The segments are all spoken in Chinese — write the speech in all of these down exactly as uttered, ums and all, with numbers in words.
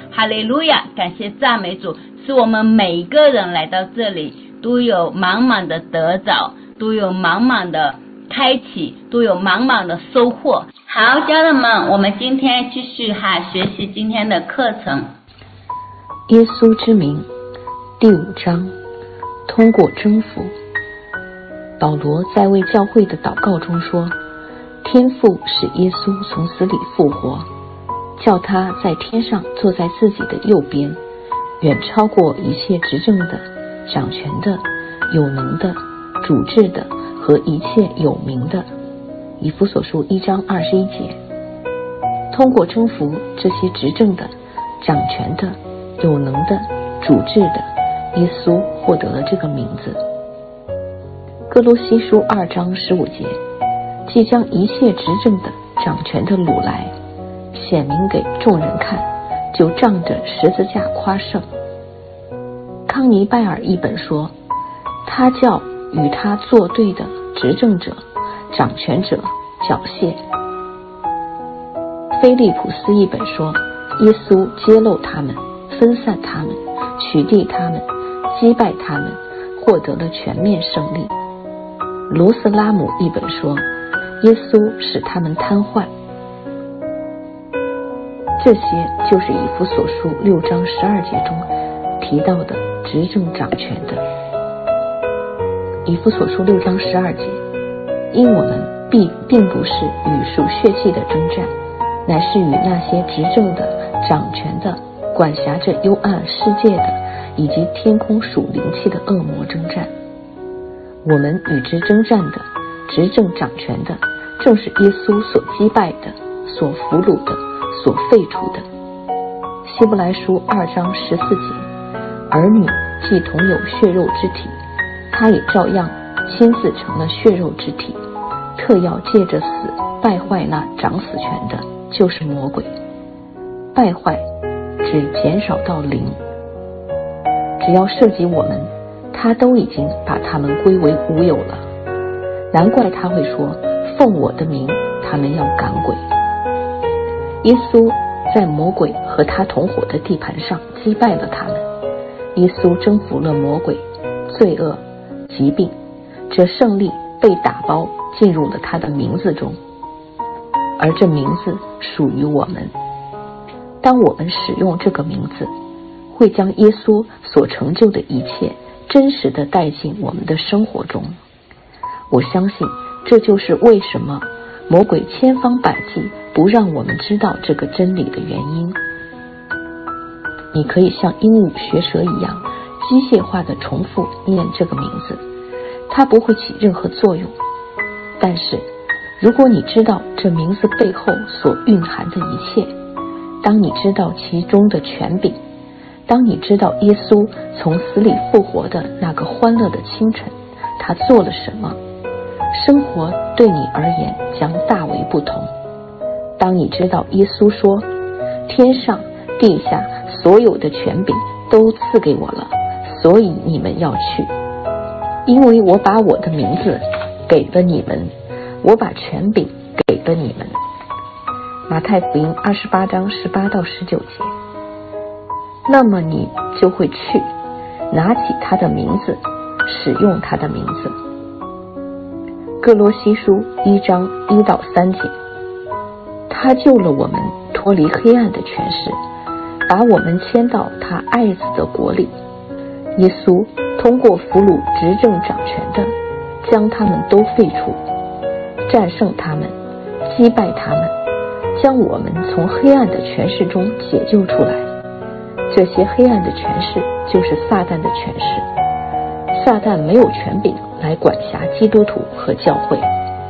哈利路亚，感谢赞美主，是我们每一个人来到这里都有满满的得着，都有满满的开启，都有满满的收获。好，家人们，我们今天继续哈学习今天的课程。 耶稣之名第五章，通过征服。保罗在为教会的祷告中说，天父使耶稣从死里复活，叫他在天上坐在自己的右边，远超过一切执政的、掌权的、有能的、主治的和一切有名的。以弗所书一章二十一节。通过征服这些执政的、掌权的、有能的、主治的，耶稣获得了这个名字。哥罗西书二章十五节，即将一切执政的、掌权的掳来，显明给众人看，就仗着十字架夸胜。康尼拜尔一本说，他叫与他作对的执政者、掌权者缴械。菲利普斯一本说，耶稣揭露他们，分散他们，取缔他们，击败他们，获得了全面胜利。卢斯拉姆一本说，耶稣使他们瘫痪。这些就是以弗所书六章十二节中提到的执政掌权的。以弗所书六章十二节，因我们并并不是与属血气的征战，乃是与那些执政的、掌权的、管辖着幽暗世界的，以及天空属灵气的恶魔征战。我们与之征战的、执政掌权的，正是耶稣所击败的、所俘虏的、所废除的。希伯来书二章十四节，儿女既同有血肉之体，他也照样亲自成了血肉之体，特要借着死败坏那掌死权的，就是魔鬼。败坏只减少到零，只要涉及我们，他都已经把他们归为无有了。难怪他会说，奉我的名他们要赶鬼。耶稣在魔鬼和他同伙的地盘上击败了他们，耶稣征服了魔鬼、罪恶、疾病，这胜利被打包进入了他的名字中，而这名字属于我们。当我们使用这个名字，会将耶稣所成就的一切真实地带进我们的生活中。我相信这就是为什么魔鬼千方百计不让我们知道这个真理的原因。你可以像鹦鹉学舌一样机械化地重复念这个名字，它不会起任何作用。但是如果你知道这名字背后所蕴含的一切，当你知道其中的权柄，当你知道耶稣从死里复活的那个欢乐的清晨，他做了什么，生活对你而言将大为不同。当你知道耶稣说，天上地下所有的权柄都赐给我了，所以你们要去，因为我把我的名字给了你们，我把权柄给了你们。马太福音二十八章十八到十九节。那么你就会去拿起他的名字，使用他的名字。哥罗西书一章一到三节，他救了我们脱离黑暗的权势，把我们迁到他爱子的国里。耶稣通过俘虏执政掌权的，将他们都废除，战胜他们，击败他们，将我们从黑暗的权势中解救出来。这些黑暗的权势就是撒旦的权势，撒旦没有权柄来管辖基督徒和教会。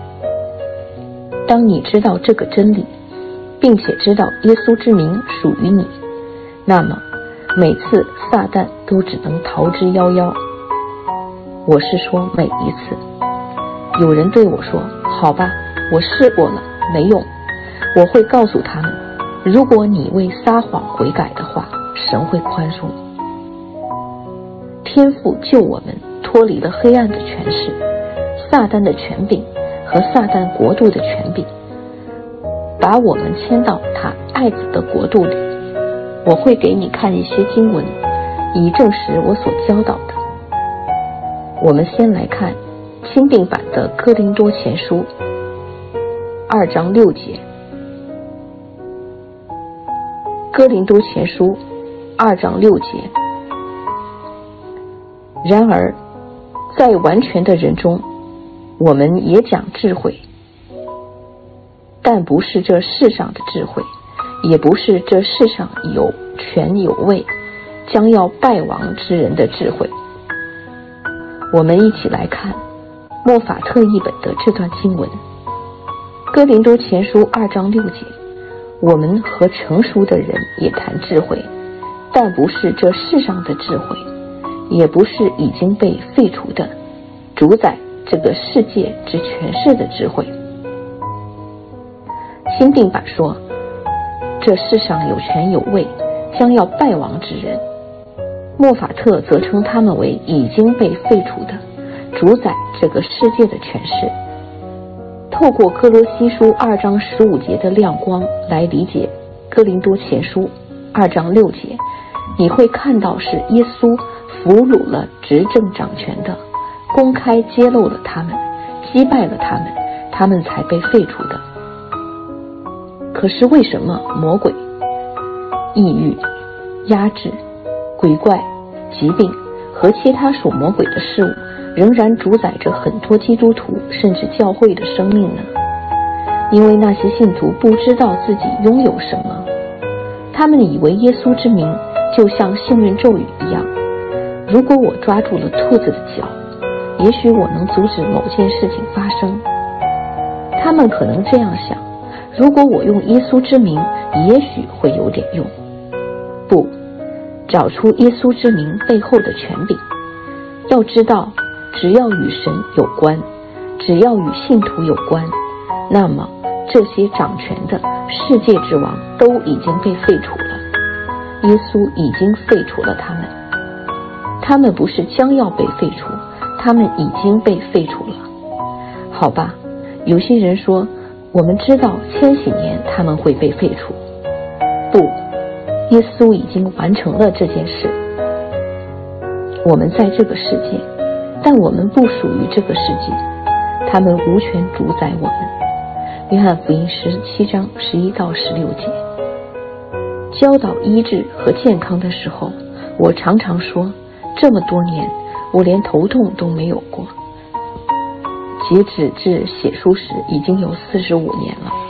当你知道这个真理，并且知道耶稣之名属于你，那么每次撒旦都只能逃之夭夭。我是说每一次。有人对我说，好吧，我试过了，没用。我会告诉他们，如果你为撒谎悔改的话，神会宽恕你。天父救我们脱离了黑暗的权势，撒旦的权柄和撒旦国度的权柄，把我们迁到他爱子的国度里。 我会给你看一些经文，以证实我所教导的。我们先来看钦定版的哥林多前书二章六节。哥林多前书二章六节，然而在完全的人中，我们也讲智慧，但不是这世上的智慧，也不是这世上有权有位将要败亡之人的智慧。我们一起来看莫法特译本的这段经文，哥林多前书二章六节，我们和成熟的人也谈智慧，但不是这世上的智慧，也不是已经被废除的主宰这个世界之权势的智慧。钦定版说，这世上有权有位将要败亡之人，莫法特则称他们为已经被废除的主宰这个世界的权势。透过哥罗西书二章十五节的亮光来理解哥林多前书二章六节，你会看到是耶稣俘虏了执政掌权的，公开揭露了他们，击败了他们，他们才被废除的。可是为什么魔鬼、抑郁、压制、鬼怪、疾病和其他属魔鬼的事物仍然主宰着很多基督徒甚至教会的生命呢？因为那些信徒不知道自己拥有什么，他们以为耶稣之名就像幸运咒语一样，如果我抓住了兔子的脚，也许我能阻止某件事情发生。他们可能这样想，如果我用耶稣之名，也许会有点用。不，找出耶稣之名背后的权柄。要知道，只要与神有关，只要与信徒有关，那么这些掌权的世界之王都已经被废除了。耶稣已经废除了他们，他们不是将要被废除，他们已经被废除了。好吧，有些人说，我们知道千禧年他们会被废除。不，耶稣已经完成了这件事。我们在这个世界，但我们不属于这个世界，他们无权主宰我们。约翰福音十七章十一到十六节。教导医治和健康的时候，我常常说，这么多年我连头痛都没有过。截止至写书时已经有四十五年了。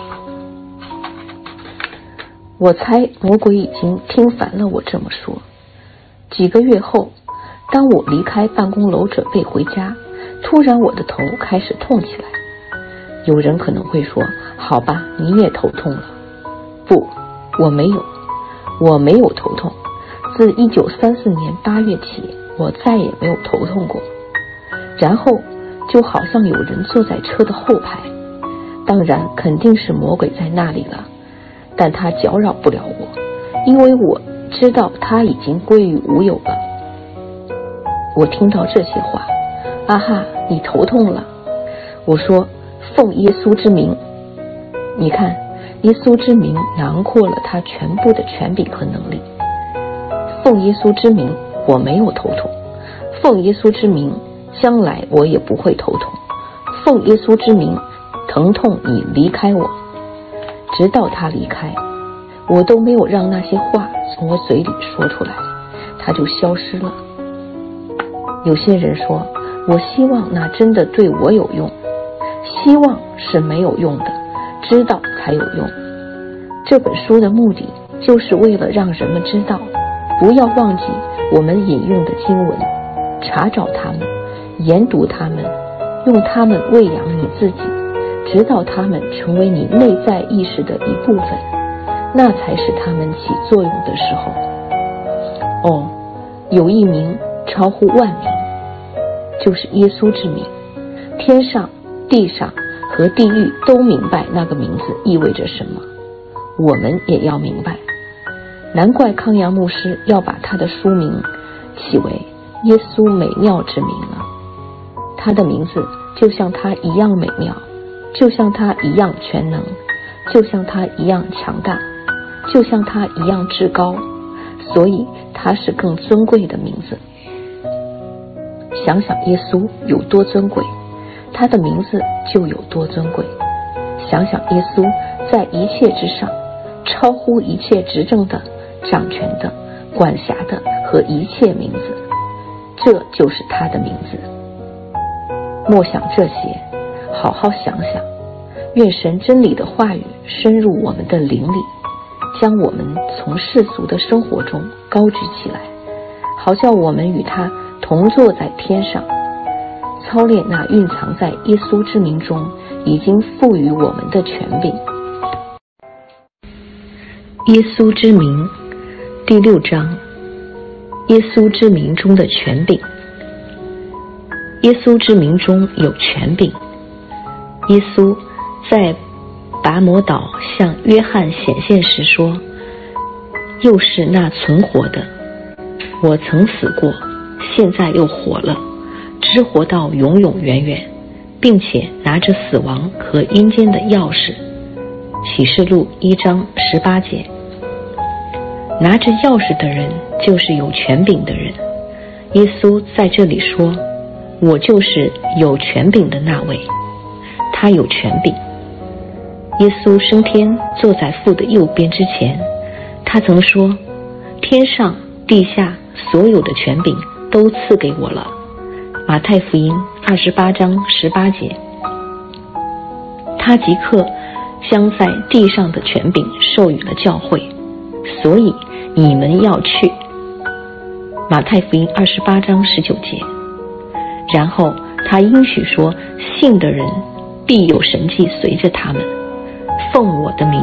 我猜魔鬼已经听烦了我这么说。几个月后，当我离开办公楼准备回家，突然我的头开始痛起来。有人可能会说，好吧，你也头痛了。不，我没有，我没有头痛。自一九三四年八月起，我再也没有头痛过。然后就好像有人坐在车的后排，当然肯定是魔鬼在那里了，但他搅扰不了我，因为我知道他已经归于无有了。我听到这些话，啊哈，你头痛了。我说，奉耶稣之名。你看，耶稣之名囊括了他全部的权柄和能力。奉耶稣之名，我没有头痛。奉耶稣之名，将来我也不会头痛。奉耶稣之名，疼痛你离开我。直到他离开，我都没有让那些话从我嘴里说出来，他就消失了。有些人说，我希望那真的对我有用。希望是没有用的，知道才有用。这本书的目的就是为了让人们知道，不要忘记我们引用的经文，查找它们，研读它们，用它们喂养你自己，直到它们成为你内在意识的一部分，那才是它们起作用的时候。哦，有一名超乎万名，就是耶稣之名。天上、地上和地狱都明白那个名字意味着什么，我们也要明白。难怪康阳牧师要把他的书名起为耶稣美妙之名了。他的名字就像他一样美妙，就像他一样全能，就像他一样强大，就像他一样至高， 所以它是更尊贵的名字。想想耶稣有多尊贵，他的名字就有多尊贵。想想耶稣在一切之上，超乎一切执政的、掌权的、管辖的和一切名字，这就是他的名字。默想这些，好好想想，愿神真理的话语深入我们的灵里，将我们从世俗的生活中高举起来，好叫我们与他同坐在天上，操练那蕴藏在耶稣之名中已经赋予我们的权柄。耶稣之名第六章，耶稣之名中的权柄。耶稣之名中有权柄。耶稣在拔摩岛向约翰显现时说，又是那存活的，我曾死过，现在又活了，直活到永永远远，并且拿着死亡和阴间的钥匙。启示录一章十八节。拿着钥匙的人就是有权柄的人。耶稣在这里说，我就是有权柄的那位，他有权柄。耶稣升天坐在父的右边之前，他曾说，天上地下所有的权柄都赐给我了。马太福音二十八章十八节。他即刻将在地上的权柄授予了教会，所以你们要去。马太福音二十八章十九节。然后他应许说，信的人必有神迹随着他们，奉我的名，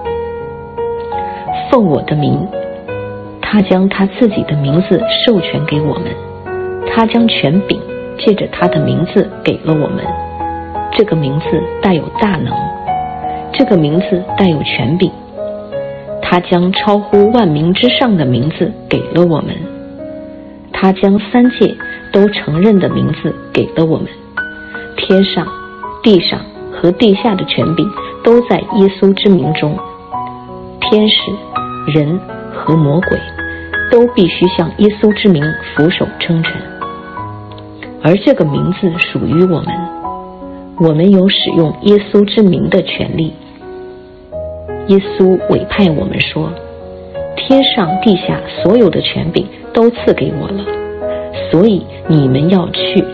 奉我的名，他将他自己的名字授权给我们，他将权柄借着他的名字给了我们。这个名字带有大能，这个名字带有权柄，他将超乎万名之上的名字给了我们，他将三界都承认的名字给了我们。天上地上和地下的权柄都在耶稣之名中，天使人和魔鬼都必须向耶稣之名俯首称臣。而这个名字属于我们，我们有使用耶稣之名的权利。耶稣委派我们说，天上地下所有的权柄都赐给我了，所以你们要去。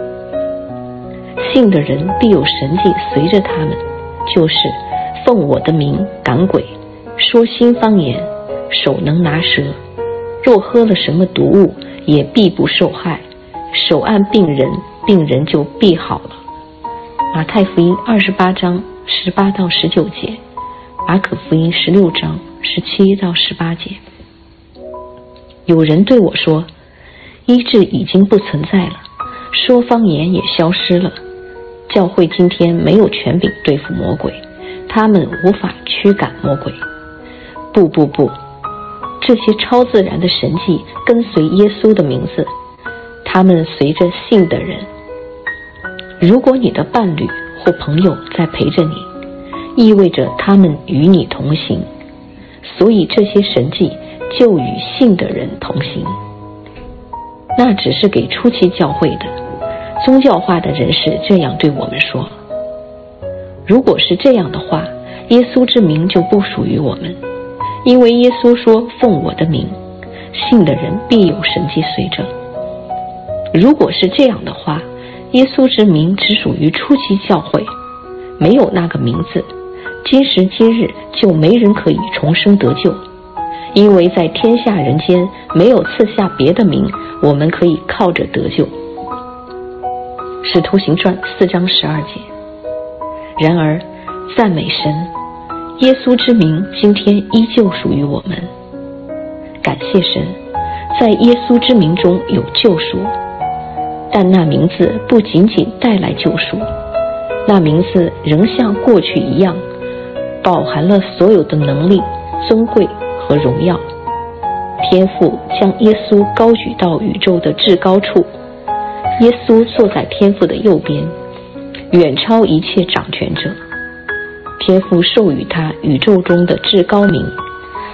信的人必有神迹随着他们，就是奉我的名赶鬼，说新方言，手能拿蛇，若喝了什么毒物也必不受害，手按病人，病人就必好了。马太福音二十八章十八到十九节，马可福音十六章十七到十八节。有人对我说，医治已经不存在了，说方言也消失了，教会今天没有权柄对付魔鬼，他们无法驱赶魔鬼。不不不，这些超自然的神迹跟随耶稣的名字，他们随着信的人。如果你的伴侣或朋友在陪着你，意味着他们与你同行，所以这些神迹就与信的人同行。那只是给初期教会的宗教化的人士这样对我们说。如果是这样的话，耶稣之名就不属于我们，因为耶稣说，奉我的名，信的人必有神迹随着。如果是这样的话，耶稣之名只属于初期教会，没有那个名字，今时今日就没人可以重生得救，因为在天下人间没有赐下别的名，我们可以靠着得救。使徒行传四章十二节。然而赞美神，耶稣之名今天依旧属于我们。感谢神，在耶稣之名中有救赎，但那名字不仅仅带来救赎，那名字仍像过去一样，饱含了所有的能力、尊贵和荣耀。天父将耶稣高举到宇宙的至高处，耶稣坐在天父的右边，远超一切掌权者。天父授予他宇宙中的至高名，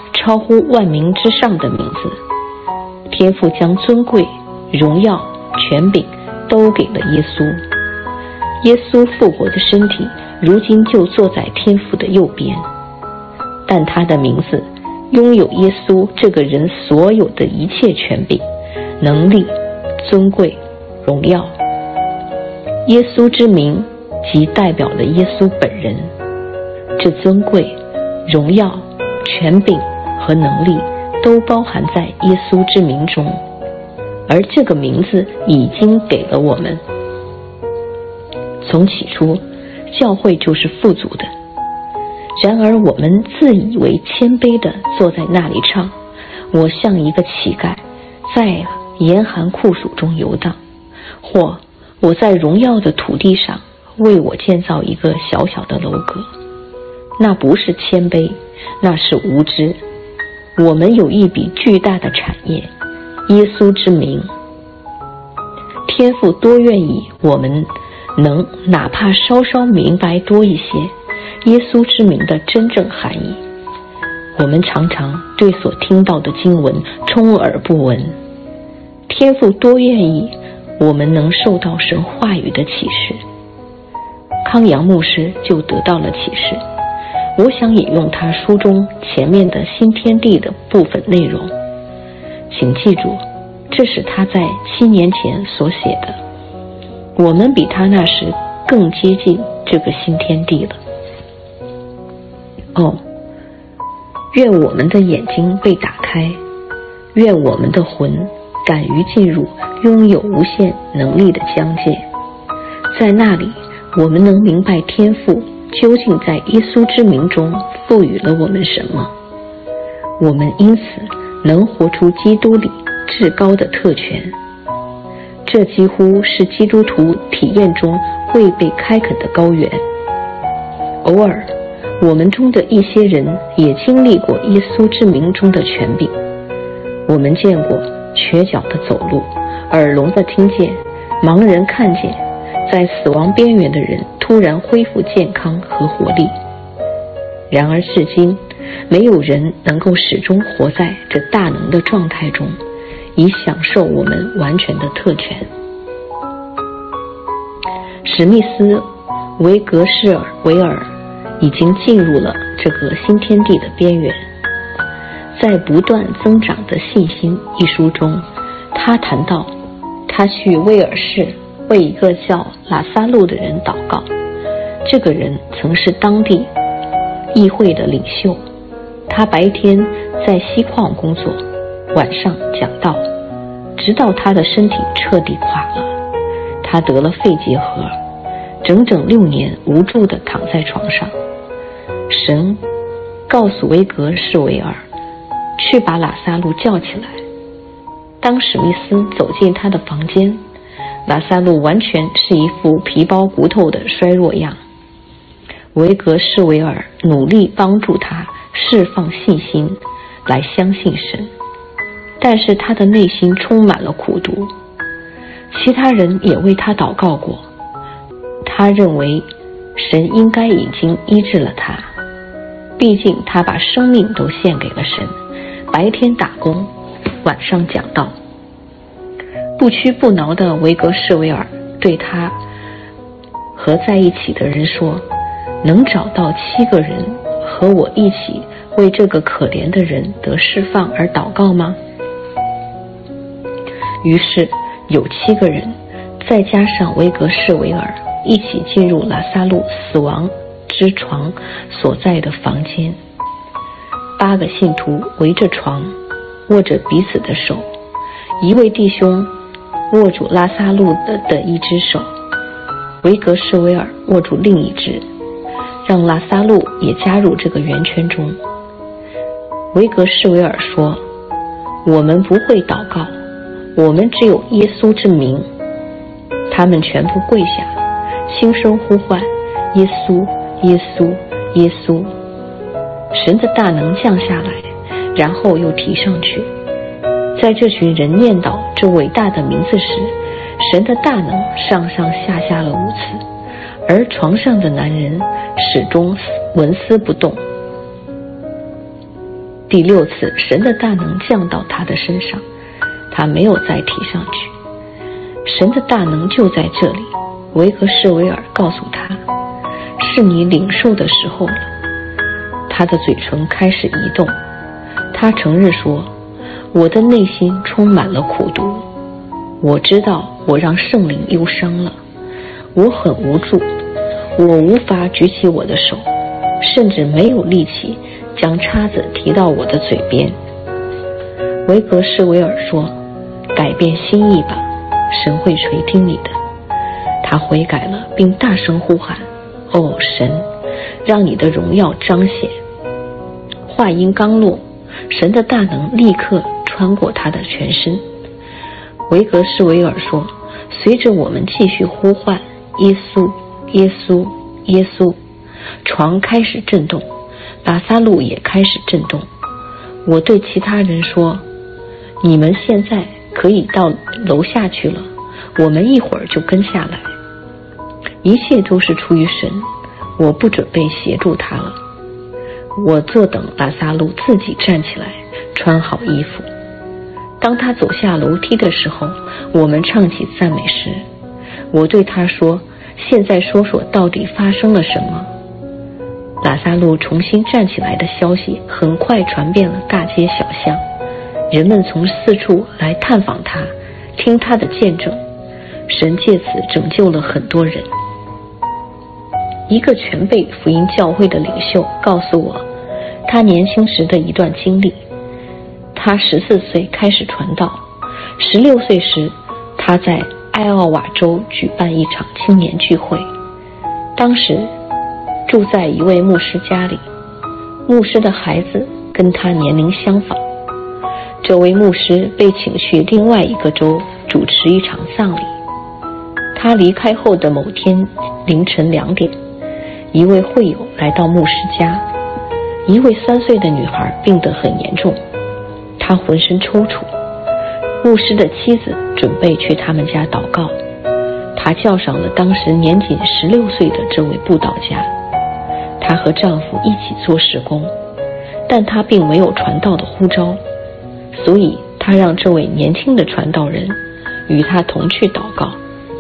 超乎万民之上的名字。天父将尊贵、荣耀、权柄都给了耶稣。耶稣复活的身体如今就坐在天父的右边，但他的名字拥有耶稣这个人所有的一切权柄、能力、尊贵、荣耀。耶稣之名即代表了耶稣本人，这尊贵、荣耀、权柄和能力都包含在耶稣之名中，而这个名字已经给了我们。从起初，教会就是富足的，然而我们自以为谦卑地坐在那里唱，我像一个乞丐，在严寒酷暑中游荡，或我在荣耀的土地上为我建造一个小小的楼阁。那不是谦卑，那是无知。我们有一笔巨大的产业，耶稣之名。天父多愿意我们能哪怕稍稍明白多一些耶稣之名的真正含义。我们常常对所听到的经文充耳不闻，天父多愿意我们能受到神话语的启示。康阳牧师就得到了启示，我想引用他书中前面的新天地的部分内容，请记住，这是他在七年前所写的。我们比他那时更接近这个新天地了。哦，愿我们的眼睛被打开，愿我们的魂敢于进入拥有无限能力的疆界，在那里我们能明白天父究竟在耶稣之名中赋予了我们什么，我们因此能活出基督里至高的特权。这几乎是基督徒体验中未被开垦的高原。偶尔我们中的一些人也经历过耶稣之名中的权柄，我们见过瘸脚的走路，耳聋的听见，盲人看见，在死亡边缘的人突然恢复健康和活力。然而至今没有人能够始终活在这大能的状态中，以享受我们完全的特权。史密斯维格士尔维尔已经进入了这个新天地的边缘。在不断增长的信心一书中，他谈到他去威尔士为一个叫拉萨路的人祷告。这个人曾是当地议会的领袖，他白天在锡矿工作，晚上讲道，直到他的身体彻底垮了。他得了肺结核，整整六年无助地躺在床上。神告诉维格士维尔去把拉萨路叫起来。当史密斯走进他的房间，拉萨路完全是一副皮包骨头的衰弱样。维格士维尔努力帮助他释放信心，来相信神，但是他的内心充满了苦毒。其他人也为他祷告过，他认为神应该已经医治了他，毕竟他把生命都献给了神，白天打工，晚上讲道。不屈不挠的维格士维尔对他和在一起的人说，能找到七个人和我一起为这个可怜的人得释放而祷告吗？于是有七个人再加上维格士维尔一起进入拉萨路死亡之床所在的房间。八个信徒围着床，握着彼此的手，一位弟兄握住拉萨路的的一只手，维格士维尔握住另一只，让拉萨路也加入这个圆圈中。维格士维尔说，我们不会祷告，我们只有耶稣之名。他们全部跪下，轻声呼唤，耶稣，耶稣，耶稣。神的大能降下来，然后又提上去。在这群人念叨这伟大的名字时，神的大能上上下下了五次，而床上的男人始终纹丝不动。 第六次，神的大能降到他的身上，他没有再提上去。神的大能就在这里。维格士维尔告诉他，是你领受的时候了。他的嘴唇开始移动，他承认说，我的内心充满了苦毒，我知道我让圣灵忧伤了，我很无助，我无法举起我的手，甚至没有力气将叉子提到我的嘴边。维格士维尔说，改变心意吧，神会垂听你的。他悔改了，并大声呼喊，哦，神，让你的荣耀彰显。话音刚落，神的大能立刻穿过他的全身。维格士维尔说，随着我们继续呼唤耶稣耶稣耶稣，床开始震动，拉撒路也开始震动。我对其他人说，你们现在可以到楼下去了，我们一会儿就跟下来。一切都是出于神，我不准备协助他了。我坐等拉撒路自己站起来，穿好衣服。当他走下楼梯的时候，我们唱起赞美诗。我对他说，现在说说到底发生了什么。拉撒路重新站起来的消息很快传遍了大街小巷，人们从四处来探访他，听他的见证。神借此拯救了很多人。一个全备福音教会的领袖告诉我他年轻时的一段经历。他十四岁开始传道，十六岁时他在艾奥瓦州举办一场青年聚会，当时住在一位牧师家里，牧师的孩子跟他年龄相仿。这位牧师被请去另外一个州主持一场葬礼。他离开后的某天凌晨两点，一位会友来到牧师家，一位三岁的女孩病得很严重，她浑身抽搐。牧师的妻子准备去他们家祷告，她叫上了当时年仅十六岁的这位布道家，她和丈夫一起做事工，但她并没有传道的呼召，所以她让这位年轻的传道人与她同去祷告。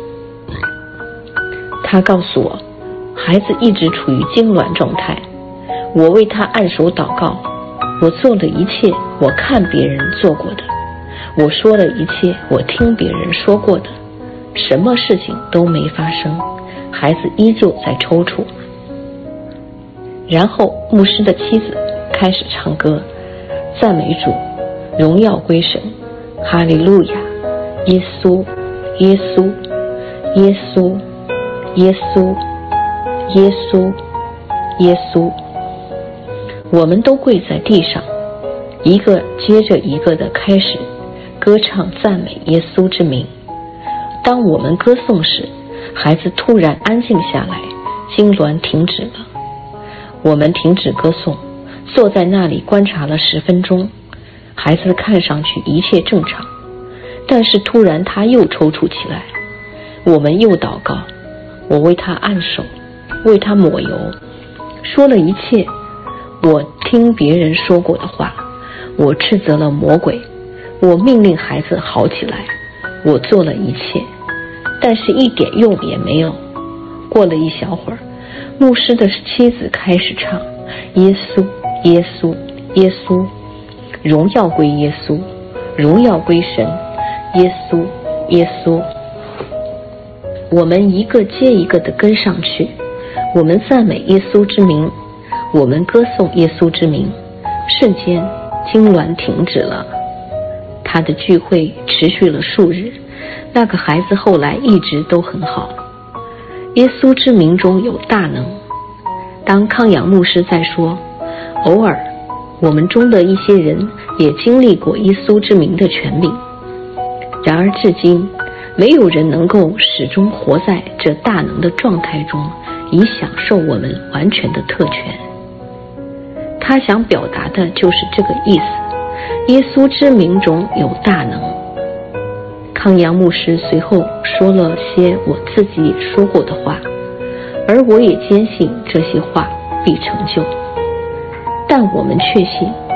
她告诉我，孩子一直处于痉挛状态，我为他按手祷告，我做了一切我看别人做过的，我说了一切我听别人说过的，什么事情都没发生，孩子依旧在抽搐。然后牧师的妻子开始唱歌，赞美主，荣耀归神，哈利路亚，耶稣耶稣耶稣耶稣耶稣耶稣。我们都跪在地上，一个接着一个的开始歌唱赞美耶稣之名。当我们歌颂时，孩子突然安静下来，痉挛停止了。我们停止歌颂，坐在那里观察了十分钟，孩子看上去一切正常，但是突然他又抽搐起来。我们又祷告，我为他按手，为他抹油，说了一切我听别人说过的话。我斥责了魔鬼，我命令孩子好起来，我做了一切，但是一点用也没有。过了一小会儿，牧师的妻子开始唱耶稣耶稣耶稣，荣耀归耶稣，荣耀归神，耶稣耶稣。我们一个接一个地跟上去，我们赞美耶稣之名，我们歌颂耶稣之名。瞬间痉挛停止了。他的聚会持续了数日，那个孩子后来一直都很好。耶稣之名中有大能。当康养牧师在说，偶尔我们中的一些人也经历过耶稣之名的权柄，然而至今没有人能够始终活在这大能的状态中，以享受我们完全的特权。他想表达的就是这个意思，耶稣之名中有大能。康阳牧师随后说了些我自己也说过的话，而我也坚信这些话必成就。但我们确信，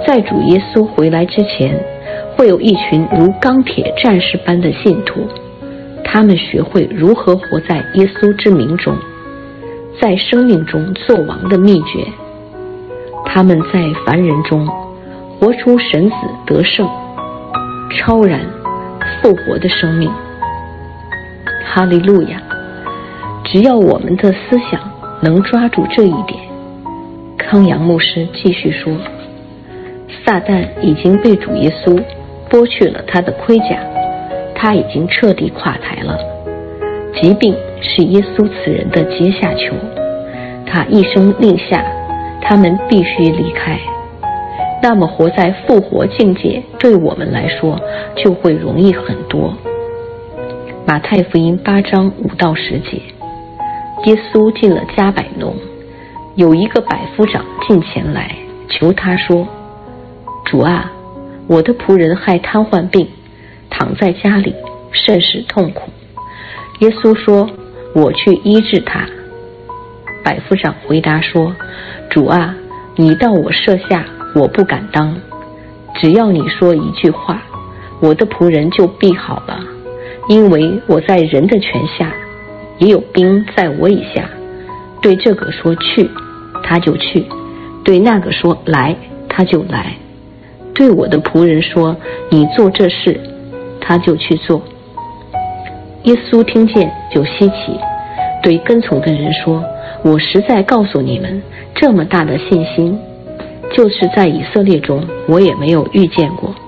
在主耶稣回来之前，会有一群如钢铁战士般的信徒，他们学会如何活在耶稣之名中，在生命中作王的秘诀。他们在凡人中活出神子得胜、超然、复活的生命。哈利路亚！只要我们的思想能抓住这一点，康阳牧师继续说，撒旦已经被主耶稣剥去了他的盔甲，他已经彻底垮台了。疾病是耶稣此人的阶下囚，他一声令下，他们必须离开。那么活在复活境界对我们来说就会容易很多。马太福音八章五到十节，耶稣进了加百农，有一个百夫长进前来求他说，主啊，我的仆人害瘫痪病，躺在家里甚是痛苦。耶稣说，我去医治他。百夫长回答说，主啊，你到我舍下，我不敢当，只要你说一句话，我的仆人就必好了，因为我在人的权下，也有兵在我以下。对这个说去，他就去；对那个说来，他就来；对我的仆人说你做这事，他就去做。耶稣听见就稀奇，对跟从的人说，我实在告诉你们，这么大的信心，就是在以色列中我也没有遇见过。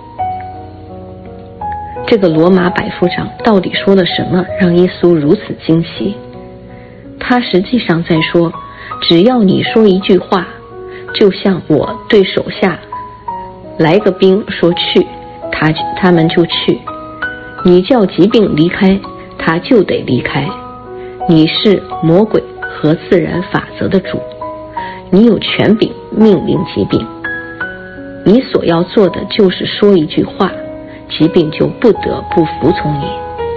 这个罗马百夫长到底说了什么让耶稣如此惊奇？他实际上在说，只要你说一句话，就像我对手下来个兵说去，他他们就去。你叫疾病离开，他就得离开。你是魔鬼和自然法则的主，你有权柄命令疾病。你所要做的就是说一句话，疾病就不得不服从你。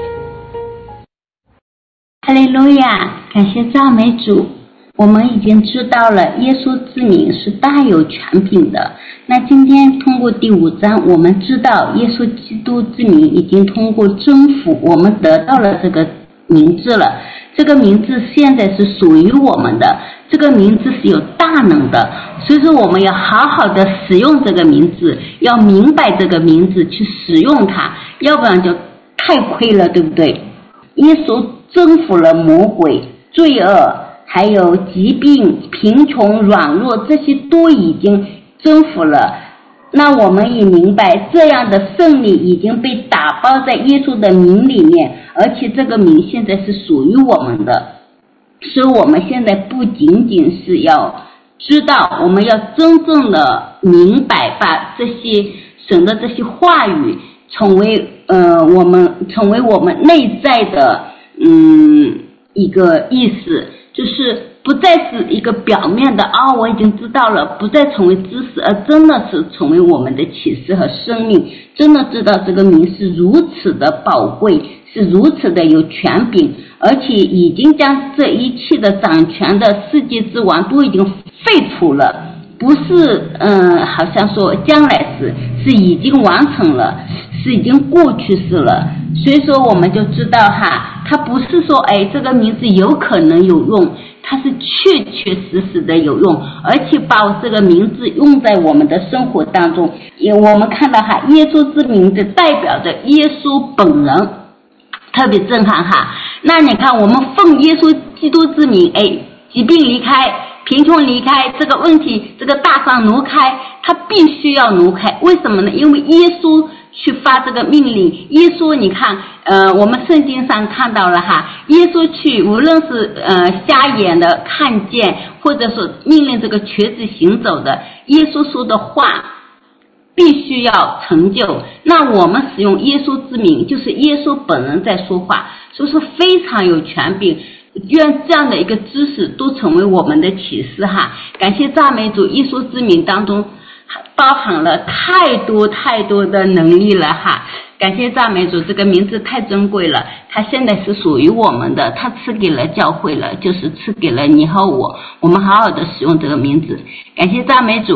哈利路亚，感谢赞美主。我们已经知道了耶稣之名是大有权柄的。那今天通过第五章，我们知道耶稣基督之名已经通过征服，我们得到了这个名字了。这个名字现在是属于我们的，这个名字是有大能的，所以说我们要好好的使用这个名字，要明白这个名字去使用它，要不然就太亏了，对不对？耶稣征服了魔鬼、罪恶，还有疾病、贫穷、软弱，这些都已经征服了。那我们也明白，这样的胜利已经被打包在耶稣的名里面，而且这个名现在是属于我们的。所以我们现在不仅仅是要知道，我们要真正的明白，把这些神的这些话语成为呃我们成为我们内在的嗯一个意思，就是不再是一个表面的啊、哦，我已经知道了，不再成为知识，而真的是成为我们的启示和生命。真的知道这个名是如此的宝贵，是如此的有权柄，而且已经将这一切的掌权的世界之王都已经废除了，不是嗯、呃，好像说将来时，是已经完成了，是已经过去式了。所以说我们就知道哈，它不是说哎这个名字有可能有用，它是确确实实的有用，而且把这个名字用在我们的生活当中。也我们看到哈，耶稣之名字代表着耶稣本人，特别震撼哈。那你看我们奉耶稣基督之名，哎，疾病离开，贫穷离开，这个问题这个大伤挪开，它必须要挪开。为什么呢？因为耶稣去发这个命令，耶稣你看呃我们圣经上看到了哈，耶稣去无论是呃瞎眼的看见，或者说命令这个瘸子行走的，耶稣说的话必须要成就。那我们使用耶稣之名，就是耶稣本人在说话，所以说非常有权柄。愿这样的一个知识都成为我们的启示哈。感谢赞美主，耶稣之名当中包含了太多太多的能力了哈。感谢赞美主，这个名字太珍贵了，它现在是属于我们的，它赐给了教会了，就是赐给了你和我，我们好好的使用这个名字。感谢赞美主。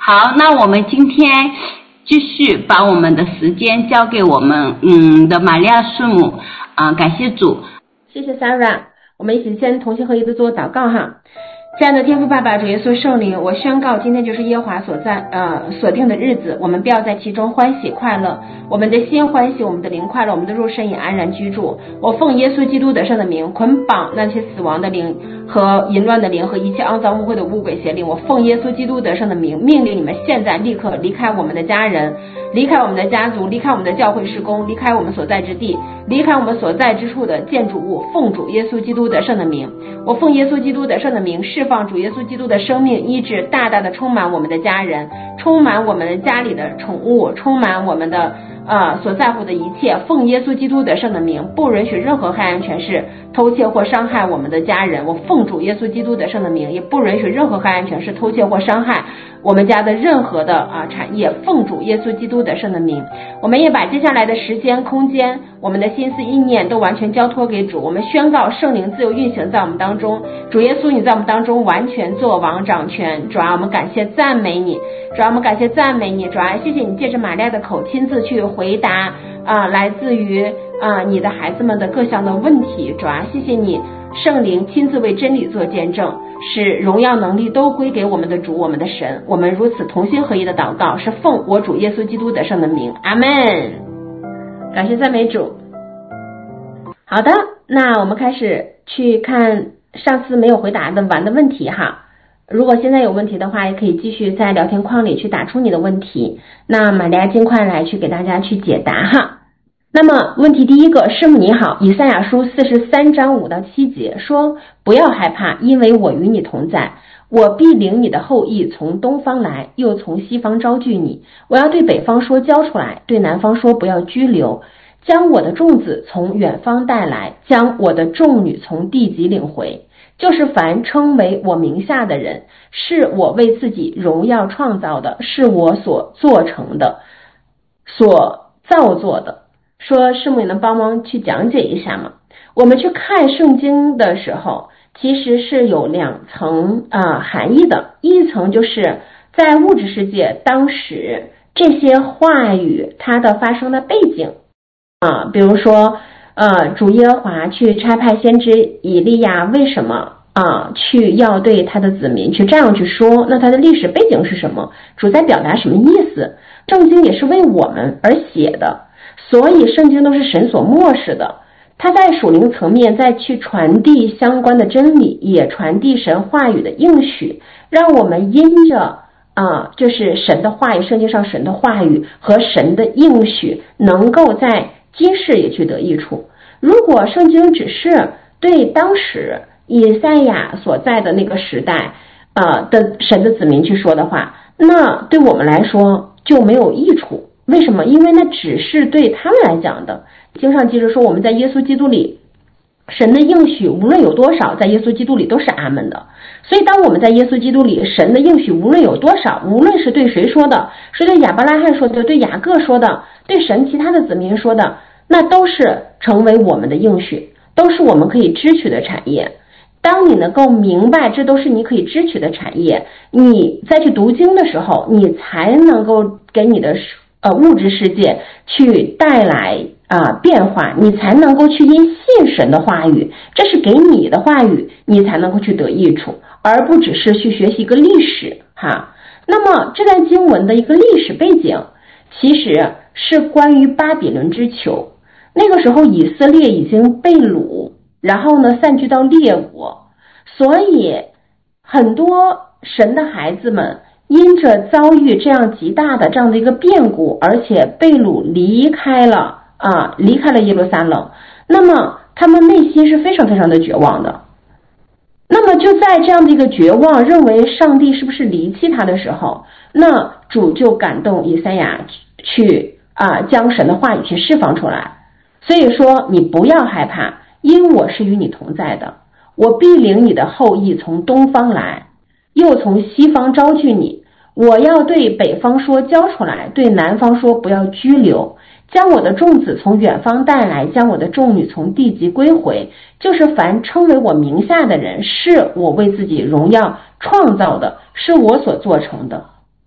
好，那我们今天继续把我们的时间交给我们嗯的玛利亚师母啊、呃，感谢主， 谢谢 Sarah， 我们一起先同心合一的做祷告哈。亲爱的天父爸爸，主耶稣圣灵，我宣告今天就是耶和华所在呃所定的日子，我们必要在其中欢喜快乐，我们的心欢喜，我们的灵快乐，我们的肉身也安然居住。我奉耶稣基督得胜的名，捆绑那些死亡的灵和淫乱的灵和一切肮脏污秽的污鬼邪灵。我奉耶稣基督得胜的名，命令你们现在立刻离开我们的家人，离开我们的家族，离开我们的教会事工，离开我们所在之地，离开我们所在之处的建筑物。奉主耶稣基督得胜的名，我奉耶稣基督得胜的名，释放主耶稣基督的生命医治，大大的充满我们的家人，充满我们的家里的宠物，充满我们的呃所在乎的一切。奉耶稣基督得胜的名，不允许任何黑暗权势偷窃或伤害我们的家人。我奉主耶稣基督得胜的名，也不允许任何黑暗权势偷窃或伤害我们家的任何的啊产业。奉主耶稣基督得胜的名，我们也把接下来的时间空间，我们的心思意念都完全交托给主。我们宣告圣灵自由运行在我们当中，主耶稣你在我们当中完全做王掌权。主啊，我们感谢赞美你，主啊，我们感谢赞美你，主啊，谢谢你借着玛利亚的口亲自去回答啊来自于啊你的孩子们的各项的问题。主啊，谢谢你圣灵亲自为真理做见证，使荣耀能力都归给我们的主我们的神。我们如此同心合一的祷告，是奉我主耶稣基督得胜的名，阿们。感谢赞美主。好的，那我们开始去看上次没有回答的完的问题哈。如果现在有问题的话，也可以继续在聊天框里去打出你的问题，那玛利亚尽快来去给大家去解答哈。那么问题第一个，师母你好，以赛亚书四十三章五到七节说，不要害怕，因为我与你同在，我必领你的后裔从东方来，又从西方招聚你。我要对北方说交出来，对南方说不要拘留，将我的众子从远方带来，将我的众女从地极领回。就是凡称为我名下的人，是我为自己荣耀创造的，是我所做成的，所造作的。说师母你能帮忙去讲解一下吗？我们去看圣经的时候，其实是有两层啊、呃、含义的。一层就是在物质世界当时这些话语它的发生的背景啊、呃，比如说呃主耶和华去差派先知以利亚，为什么啊、呃、去要对他的子民去这样去说？那他的历史背景是什么？主在表达什么意思？圣经也是为我们而写的。所以圣经都是神所默示的，他在属灵层面再去传递相关的真理，也传递神话语的应许，让我们因着啊、呃，就是神的话语，圣经上神的话语和神的应许，能够在今世也去得益处。如果圣经只是对当时以赛亚所在的那个时代呃的神的子民去说的话，那对我们来说就没有益处。为什么？因为那只是对他们来讲的。经上记着说，我们在耶稣基督里，神的应许无论有多少，在耶稣基督里都是阿们的。所以当我们在耶稣基督里，神的应许无论有多少，无论是对谁说的，是对亚伯拉罕说的，对雅各说的，对神其他的子民说的，那都是成为我们的应许，都是我们可以支取的产业。当你能够明白这都是你可以支取的产业，你再去读经的时候，你才能够给你的呃，物质世界去带来啊、呃、变化，你才能够去因信神的话语，这是给你的话语，你才能够去得益处，而不只是去学习一个历史哈。那么这段经文的一个历史背景，其实是关于巴比伦之囚。那个时候以色列已经被掳，然后呢散居到列国，所以很多神的孩子们因着遭遇这样极大的这样的一个变故，而且被掳离开了啊，离开了耶路撒冷，那么他们内心是非常非常的绝望的。那么就在这样的一个绝望，认为上帝是不是离弃他的时候，那主就感动以赛亚去啊将神的话语去释放出来。所以说你不要害怕，因我是与你同在的，我必领你的后裔从东方来，又从西方招聚你。我要对北方说交出来，对南方说不要拘留，将我的众子从远方带来，将我的众女从地极归回。就是凡称为我名下的人，是我为自己荣耀创造的，是我所做成的。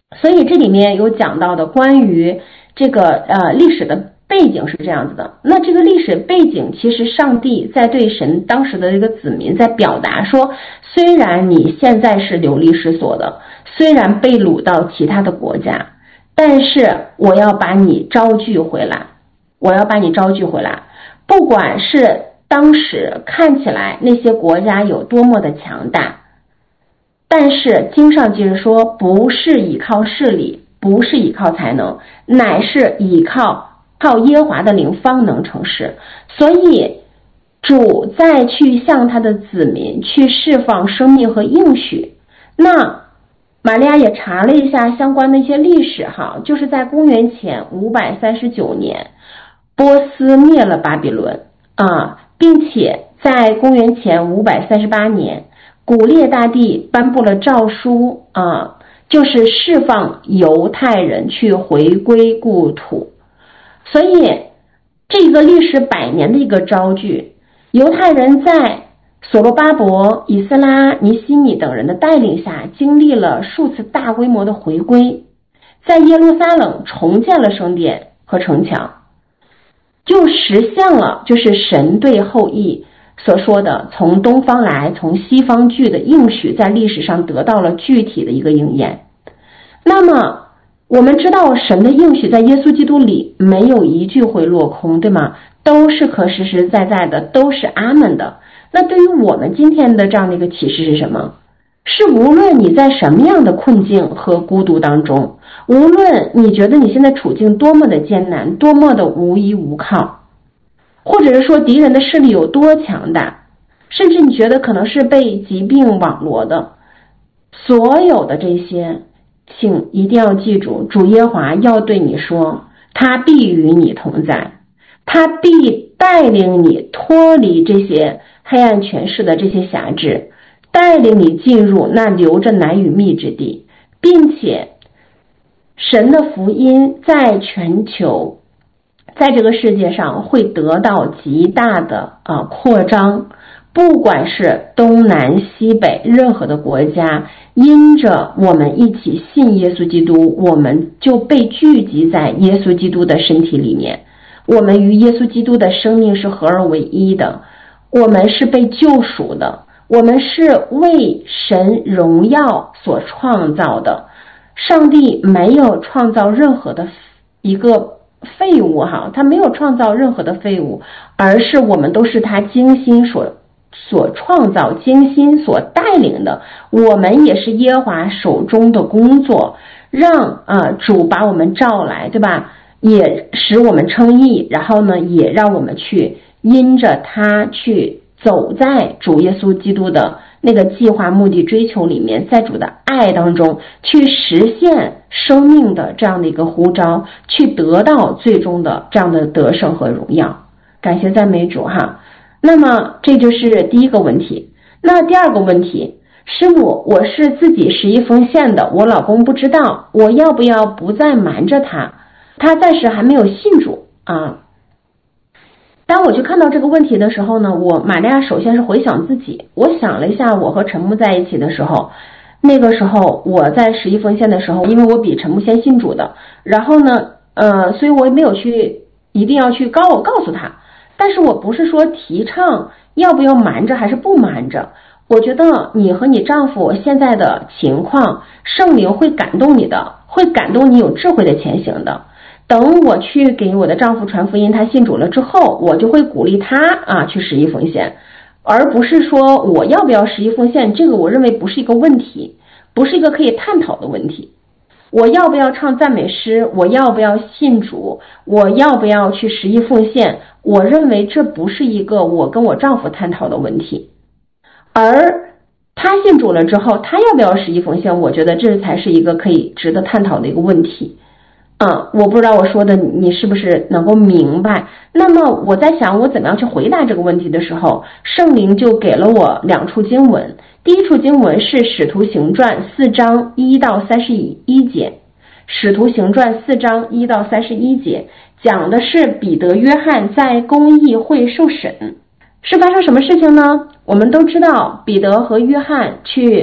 所以这里面有讲到的关于这个呃历史的背景是这样子的。那这个历史背景其实上帝在对神当时的这个子民在表达说，虽然你现在是流离失所的，虽然被掳到其他的国家，但是我要把你招聚回来，我要把你招聚回来。不管是当时看起来那些国家有多么的强大，但是经上记着说，不是依靠势力，不是依靠才能，乃是依靠靠耶和华的灵方能成事。所以主再去向他的子民去释放生命和应许。那玛利亚也查了一下相关的一些历史哈，就是在公元前五百三十九年，波斯灭了巴比伦啊，并且在公元前五百三十八年，古列大帝颁布了诏书啊，就是释放犹太人去回归故土。所以这个历时百年的一个招聚，犹太人在所罗巴伯、以斯拉、尼希米等人的带领下，经历了数次大规模的回归，在耶路撒冷重建了圣殿和城墙，就实现了就是神对后裔所说的从东方来从西方聚的应许，在历史上得到了具体的一个应验。那么我们知道神的应许在耶稣基督里没有一句会落空，对吗？都是可实实在在的，都是阿们的。那对于我们今天的这样的一个启示是什么？是无论你在什么样的困境和孤独当中，无论你觉得你现在处境多么的艰难，多么的无依无靠，或者是说敌人的势力有多强大，甚至你觉得可能是被疾病网罗的，所有的这些，请一定要记住，主耶和华要对你说，他必与你同在，他必带领你脱离这些黑暗权势的这些辖制，带领你进入那流着奶与蜜之地，并且神的福音在全球在这个世界上会得到极大的啊扩张。不管是东南西北任何的国家，因着我们一起信耶稣基督，我们就被聚集在耶稣基督的身体里面，我们与耶稣基督的生命是合而为一的，我们是被救赎的，我们是为神荣耀所创造的。上帝没有创造任何的一个废物哈，他没有创造任何的废物，而是我们都是他精心所所创造，精心所带领的。我们也是耶和华手中的工作，让啊主把我们召来，对吧？也使我们称义，然后呢，也让我们去因着他去走在主耶稣基督的那个计划、目的、追求里面，在主的爱当中去实现生命的这样的一个呼召，去得到最终的这样的得胜和荣耀。感谢赞美主哈。那么这就是第一个问题。那第二个问题，师母，我是自己十一奉献的，我老公不知道，我要不要不再瞒着他？他暂时还没有信主啊。当我去看到这个问题的时候呢，我玛利亚首先是回想自己，我想了一下，我和陈木在一起的时候，那个时候我在十一奉献的时候，因为我比陈木先信主的，然后呢，呃，所以我也没有去一定要去告告诉他。但是我不是说提倡要不要瞒着还是不瞒着，我觉得你和你丈夫现在的情况，圣灵会感动你的，会感动你有智慧的前行的。等我去给我的丈夫传福音，他信主了之后，我就会鼓励他啊去十一奉献，而不是说我要不要十一奉献，这个我认为不是一个问题，不是一个可以探讨的问题。我要不要唱赞美诗，我要不要信主，我要不要去十一奉献，我认为这不是一个我跟我丈夫探讨的问题。而他信主了之后，他要不要十一奉献，我觉得这才是一个可以值得探讨的一个问题。嗯，我不知道我说的你是不是能够明白。那么我在想我怎么样去回答这个问题的时候，圣灵就给了我两处经文。第一处经文是使徒行传四章一到三十一节，使徒行传四章一到三十一节讲的是彼得约翰在公议会受审。是发生什么事情呢？我们都知道彼得和约翰去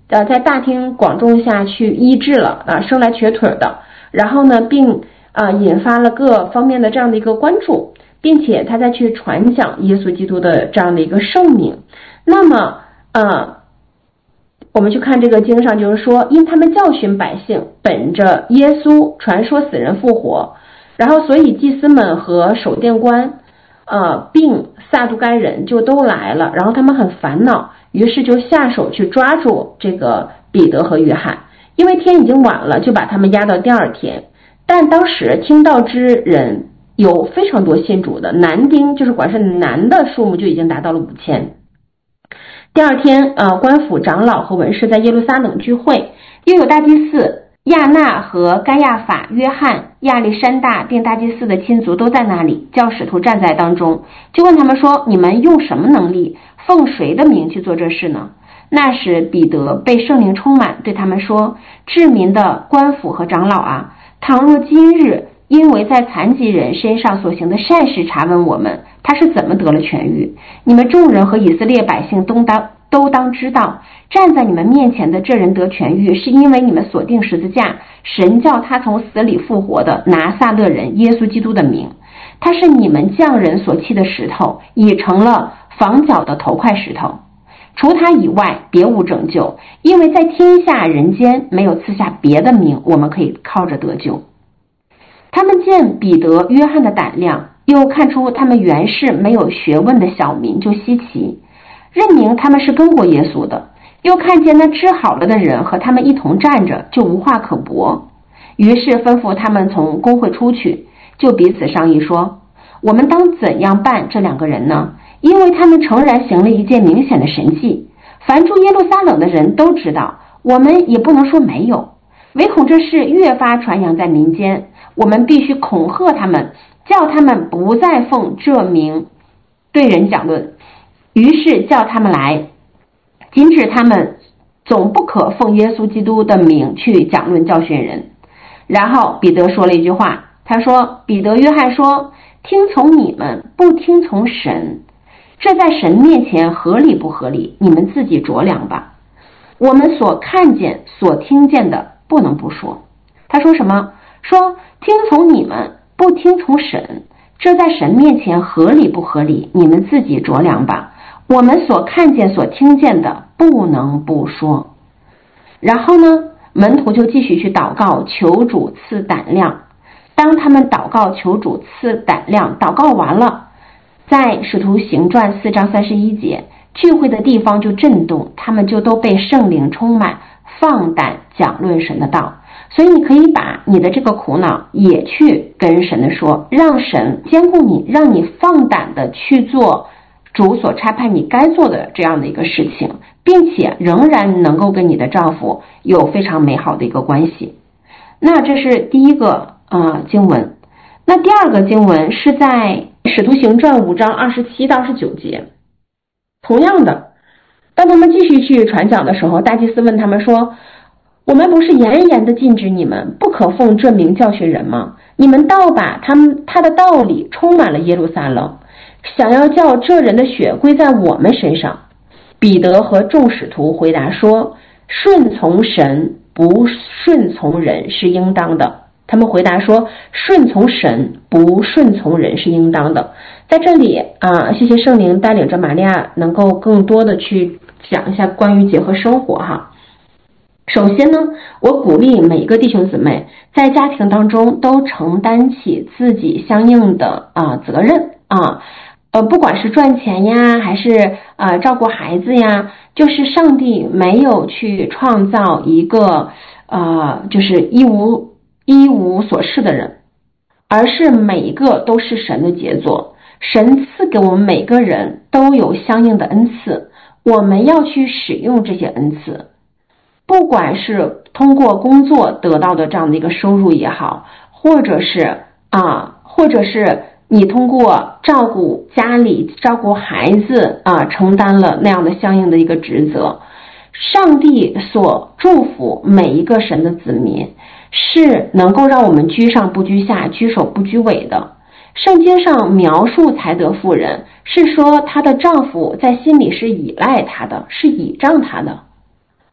呃在大庭广众下去医治了啊生来瘸腿的，然后呢并啊、呃、引发了各方面的这样的一个关注，并且他再去传讲耶稣基督的这样的一个圣名。那么呃我们去看这个经上就是说，因他们教训百姓，本着耶稣传说死人复活，然后所以祭司们和守殿官呃并撒都该人就都来了，然后他们很烦恼，于是就下手去抓住这个彼得和约翰，因为天已经晚了，就把他们押到第二天。但当时听到之人有非常多信主的，男丁就是管是男的数目就已经达到了五千。第二天呃，官府长老和文士在耶路撒冷聚会，又有大祭司亚那和该亚法、约翰、亚历山大并大祭司的亲族都在那里，叫使徒站在当中，就问他们说，你们用什么能力，奉谁的名去做这事呢？那时彼得被圣灵充满，对他们说，治民的官府和长老啊，倘若今日因为在残疾人身上所行的善事查问我们，他是怎么得了痊愈，你们众人和以色列百姓都当都当知道，站在你们面前的这人得痊愈，是因为你们锁定十字架，神叫他从死里复活的拿撒勒人耶稣基督的名，他是你们匠人所弃的石头，已成了房角的头块石头，除他以外别无拯救，因为在天下人间没有赐下别的名，我们可以靠着得救。他们见彼得、约翰的胆量，又看出他们原是没有学问的小民，就稀奇，认明他们是跟过耶稣的，又看见那治好了的人和他们一同站着，就无话可驳。于是吩咐他们从公会出去，就彼此商议说，我们当怎样办这两个人呢？因为他们诚然行了一件明显的神迹，凡住耶路撒冷的人都知道，我们也不能说没有，唯恐这事越发传扬在民间，我们必须恐吓他们，叫他们不再奉这名对人讲论。于是叫他们来，禁止他们总不可奉耶稣基督的名去讲论教训人。然后彼得说了一句话，他说，彼得、约翰说，听从你们，不听从神，这在神面前合理不合理，你们自己酌量吧。我们所看见所听见的不能不说。他说什么？说听从你们，不听从神，这在神面前合理不合理，你们自己酌量吧。我们所看见所听见的不能不说。然后呢，门徒就继续去祷告，求主赐胆量。当他们祷告求主赐胆量，祷告完了，在使徒行传四章三十一节，聚会的地方就震动，他们就都被圣灵充满，放胆讲论神的道。所以你可以把你的这个苦恼也去跟神的说，让神兼顾你，让你放胆的去做主所差派你该做的这样的一个事情，并且仍然能够跟你的丈夫有非常美好的一个关系。那这是第一个呃经文。那第二个经文是在使徒行传五章二十七到二十九节。同样的，当他们继续去传讲的时候，大祭司问他们说，我们不是严严的禁止你们不可奉这名教训人吗？你们倒把他们他的道理充满了耶路撒冷，想要叫这人的血归在我们身上。彼得和众使徒回答说，顺从神不顺从人是应当的。他们回答说，顺从神不顺从人是应当的。在这里啊，谢谢圣灵带领着玛利亚能够更多的去讲一下关于结合生活哈。首先呢，我鼓励每一个弟兄姊妹在家庭当中都承担起自己相应的啊责任啊，呃，不管是赚钱呀，还是呃照顾孩子呀，就是上帝没有去创造一个呃就是一无一无所事的人，而是每一个都是神的杰作。神赐给我们每个人都有相应的恩赐，我们要去使用这些恩赐。不管是通过工作得到的这样的一个收入也好，或者是啊，或者是你通过照顾家里、照顾孩子啊，承担了那样的相应的一个职责。上帝所祝福每一个神的子民，是能够让我们居上不居下，居首不居尾的。圣经上描述才德妇人，是说她的丈夫在心里是依赖她的，是倚仗她的。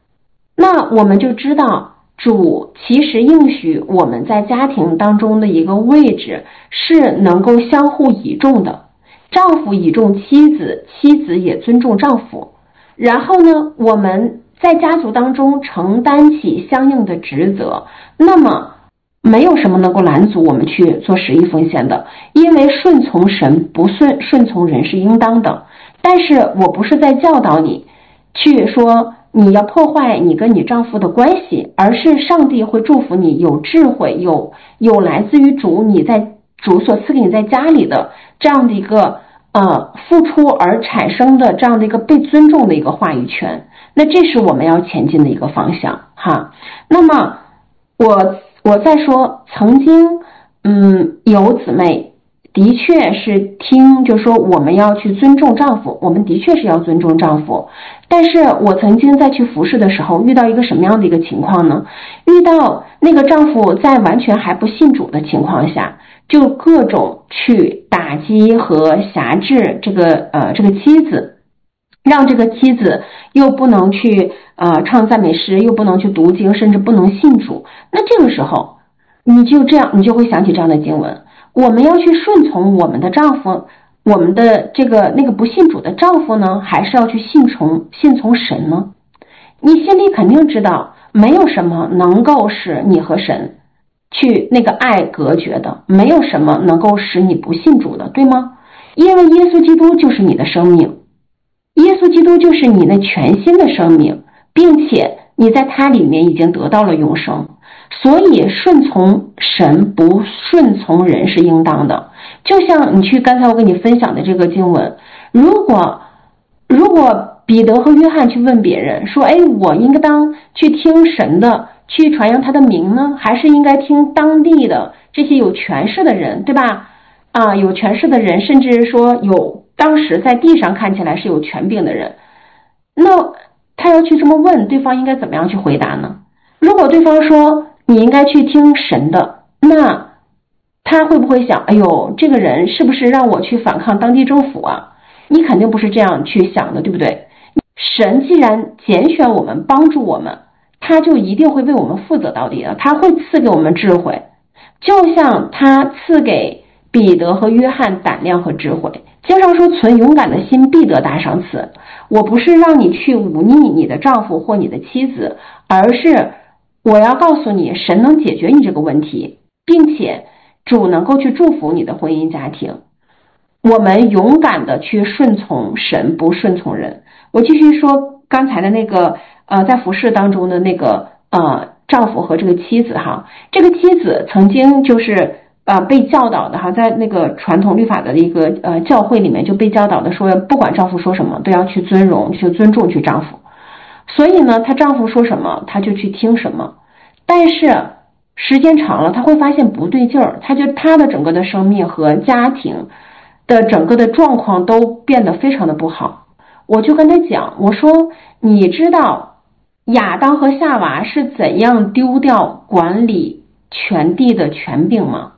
那我们就知道主其实应许我们在家庭当中的一个位置是能够相互倚重的，丈夫倚重妻子，妻子也尊重丈夫。然后呢，我们在家族当中承担起相应的职责，那么没有什么能够拦阻我们去做十一奉献的，因为顺从神不顺顺从人是应当的。但是我不是在教导你去说你要破坏你跟你丈夫的关系，而是上帝会祝福你有智慧，有有来自于主你在主所赐给你在家里的这样的一个呃付出而产生的这样的一个被尊重的一个话语权。那这是我们要前进的一个方向哈。那么我我再说，曾经嗯有姊妹的确是听就是说我们要去尊重丈夫，我们的确是要尊重丈夫。但是我曾经在去服侍的时候遇到一个什么样的一个情况呢？遇到那个丈夫在完全还不信主的情况下，就各种去打击和辖制这个呃这个妻子，让这个妻子又不能去呃唱赞美诗，又不能去读经，甚至不能信主。那这个时候你就这样，你就会想起这样的经文，我们要去顺从我们的丈夫，我们的这个那个不信主的丈夫呢，还是要去信从信从神呢？你心里肯定知道，没有什么能够使你和神去那个爱隔绝的，没有什么能够使你不信主的，对吗？因为耶稣基督就是你的生命，耶稣基督就是你那全新的生命，并且你在他里面已经得到了永生。所以顺从神不顺从人是应当的。就像你去刚才我跟你分享的这个经文，如果如果彼得和约翰去问别人说，哎，我应该当去听神的，去传扬他的名呢，还是应该听当地的这些有权势的人，对吧？啊，有权势的人，甚至说有当时在地上看起来是有权柄的人，那他要去这么问，对方应该怎么样去回答呢？如果对方说你应该去听神的，那他会不会想，哎呦，这个人是不是让我去反抗当地政府啊？你肯定不是这样去想的，对不对？神既然拣选我们，帮助我们，他就一定会为我们负责到底的，他会赐给我们智慧，就像他赐给彼得和约翰胆量和智慧。经常说存勇敢的心必得大赏赐，我不是让你去忤逆你的丈夫或你的妻子，而是我要告诉你，神能解决你这个问题，并且主能够去祝福你的婚姻家庭。我们勇敢的去顺从神，不顺从人。我继续说刚才的那个呃，在服事当中的那个呃丈夫和这个妻子哈，这个妻子曾经就是呃被教导的哈，在那个传统律法的一个呃教会里面就被教导的说，不管丈夫说什么都要去尊荣去尊重去丈夫。所以呢，她丈夫说什么她就去听什么，但是时间长了她会发现不对劲儿，她就她的整个的生命和家庭的整个的状况都变得非常的不好。我就跟她讲，我说你知道亚当和夏娃是怎样丢掉管理全地的权柄吗？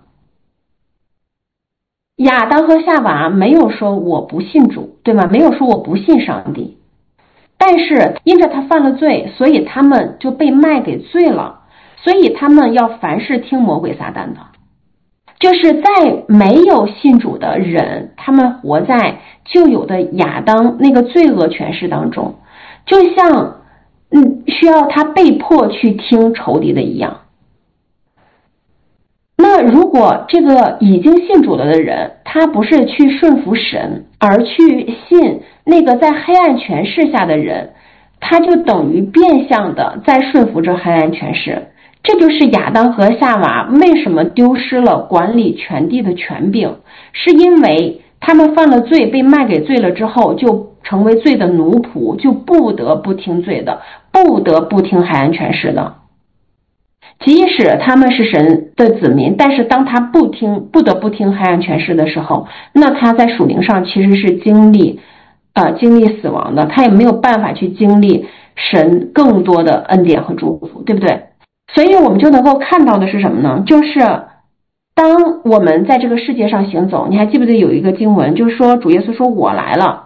亚当和夏娃没有说我不信主，对吗？没有说我不信上帝，但是因着他犯了罪，所以他们就被卖给罪了，所以他们要凡事听魔鬼撒旦的。就是在没有信主的人，他们活在旧有的亚当那个罪恶权势当中，就像嗯需要他被迫去听仇敌的一样。那如果这个已经信主了的人，他不是去顺服神，而去信那个在黑暗权势下的人，他就等于变相的在顺服着黑暗权势。这就是亚当和夏娃为什么丢失了管理全地的权柄，是因为他们犯了罪，被卖给罪了之后，就成为罪的奴仆，就不得不听罪的，不得不听黑暗权势的。即使他们是神的子民，但是当他不听不得不听黑暗权势的时候，那他在属灵上其实是经历呃经历死亡的，他也没有办法去经历神更多的恩典和祝福，对不对？所以我们就能够看到的是什么呢？就是当我们在这个世界上行走，你还记不记得有一个经文，就是说主耶稣说我来了，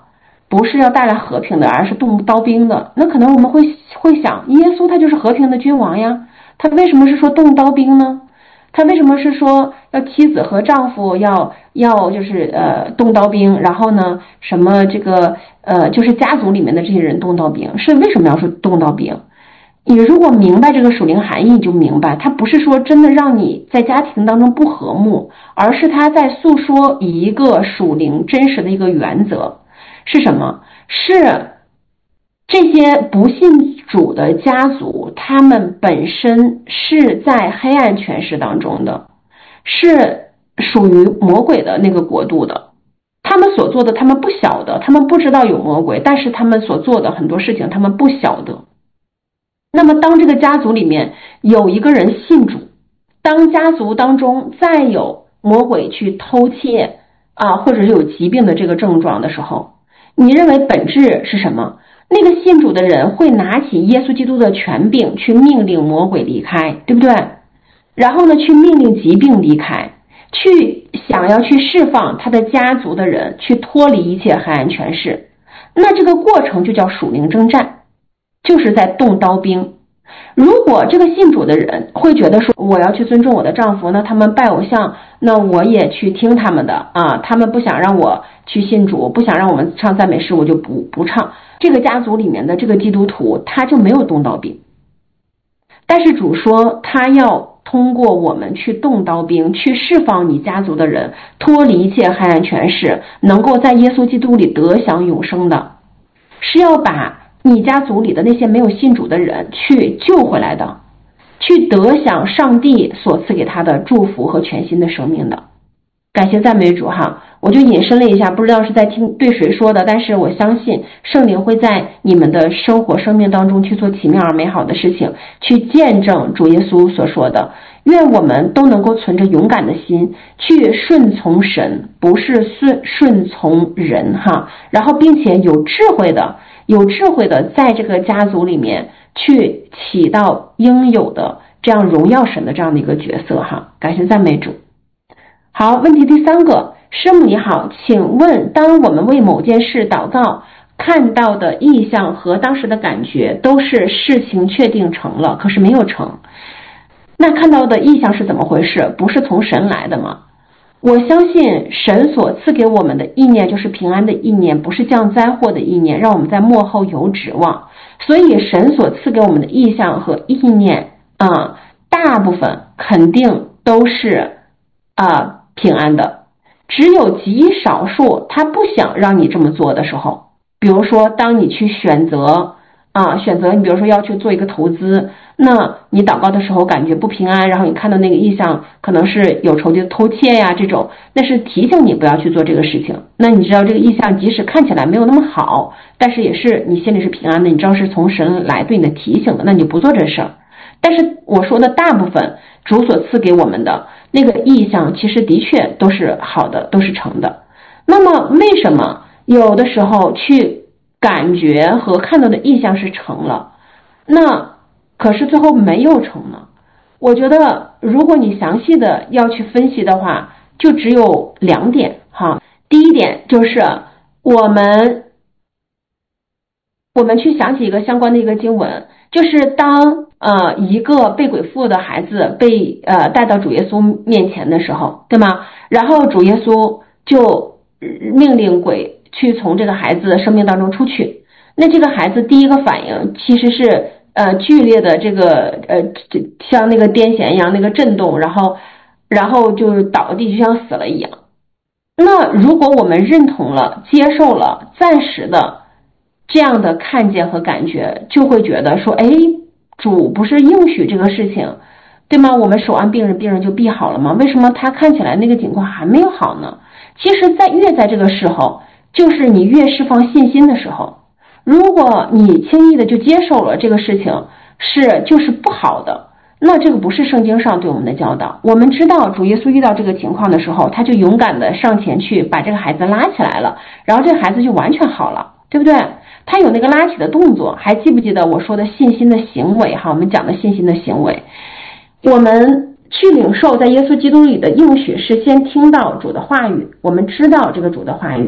不是要带来和平的，而是动刀兵的。那可能我们会会想，耶稣他就是和平的君王呀，他为什么是说动刀兵呢？他为什么是说要妻子和丈夫要要就是呃动刀兵，然后呢什么这个呃就是家族里面的这些人动刀兵，是为什么要说动刀兵？你如果明白这个属灵含义，你就明白他不是说真的让你在家庭当中不和睦，而是他在诉说一个属灵真实的一个原则。是什么？是这些不信主的家族，他们本身是在黑暗权势当中的，是属于魔鬼的那个国度的。他们所做的他们不晓得，他们不知道有魔鬼，但是他们所做的很多事情他们不晓得。那么当这个家族里面有一个人信主，当家族当中再有魔鬼去偷窃啊，或者是有疾病的这个症状的时候，你认为本质是什么？那个信主的人会拿起耶稣基督的权柄去命令魔鬼离开，对不对？然后呢，去命令疾病离开，去想要去释放他的家族的人，去脱离一切黑暗权势。那这个过程就叫属灵征战，就是在动刀兵。如果这个信主的人会觉得说我要去尊重我的丈夫，那他们拜偶像，那我也去听他们的啊，他们不想让我去信主，不想让我们唱赞美诗，我就不不唱。这个家族里面的这个基督徒他就没有动刀兵，但是主说他要通过我们去动刀兵，去释放你家族的人，脱离一切黑暗权势，能够在耶稣基督里得享永生的，是要把你家族里的那些没有信主的人去救回来的，去得享上帝所赐给他的祝福和全新的生命的。感谢赞美主哈！我就引申了一下，不知道是在听对谁说的，但是我相信圣灵会在你们的生活生命当中去做奇妙而美好的事情，去见证主耶稣所说的。愿我们都能够存着勇敢的心去顺从神，不是顺顺从人哈。然后并且有智慧的有智慧的在这个家族里面去起到应有的这样荣耀神的这样的一个角色哈。感谢赞美主。好，问题第三个，师母你好，请问当我们为某件事祷告，看到的意象和当时的感觉都是事情确定成了，可是没有成，那看到的意象是怎么回事？不是从神来的吗？我相信神所赐给我们的意念就是平安的意念，不是降灾祸的意念，让我们在末后有指望。所以神所赐给我们的意象和意念啊、呃，大部分肯定都是啊、呃、平安的，只有极少数他不想让你这么做的时候，比如说当你去选择啊选择你比如说要去做一个投资，那你祷告的时候感觉不平安，然后你看到那个意象可能是有仇敌的偷窃呀这种，那是提醒你不要去做这个事情。那你知道这个意象即使看起来没有那么好，但是也是你心里是平安的，你知道是从神来对你的提醒的，那你就不做这事儿。但是我说的大部分主所赐给我们的那个意象其实的确都是好的，都是成的。那么为什么有的时候去感觉和看到的意象是成了，那可是最后没有成呢？我觉得如果你详细的要去分析的话，就只有两点哈。第一点就是我们我们去想起一个相关的一个经文，就是当呃一个被鬼附的孩子被呃带到主耶稣面前的时候，对吗？然后主耶稣就命令鬼去从这个孩子的生命当中出去。那这个孩子第一个反应其实是呃剧烈的这个呃像那个癫痫一样那个震动，然后然后就倒地就像死了一样。那如果我们认同了接受了暂时的这样的看见和感觉，就会觉得说，哎，主不是应许这个事情，对吗？我们手按病人，病人就必好了吗？为什么他看起来那个情况还没有好呢？其实在越在这个时候，就是你越释放信心的时候。如果你轻易的就接受了这个事情是就是不好的，那这个不是圣经上对我们的教导。我们知道主耶稣遇到这个情况的时候，他就勇敢的上前去把这个孩子拉起来了，然后这个孩子就完全好了，对不对？他有那个拉起的动作，还记不记得我说的信心的行为哈？我们讲的信心的行为，我们去领受在耶稣基督里的应许是先听到主的话语，我们知道这个主的话语，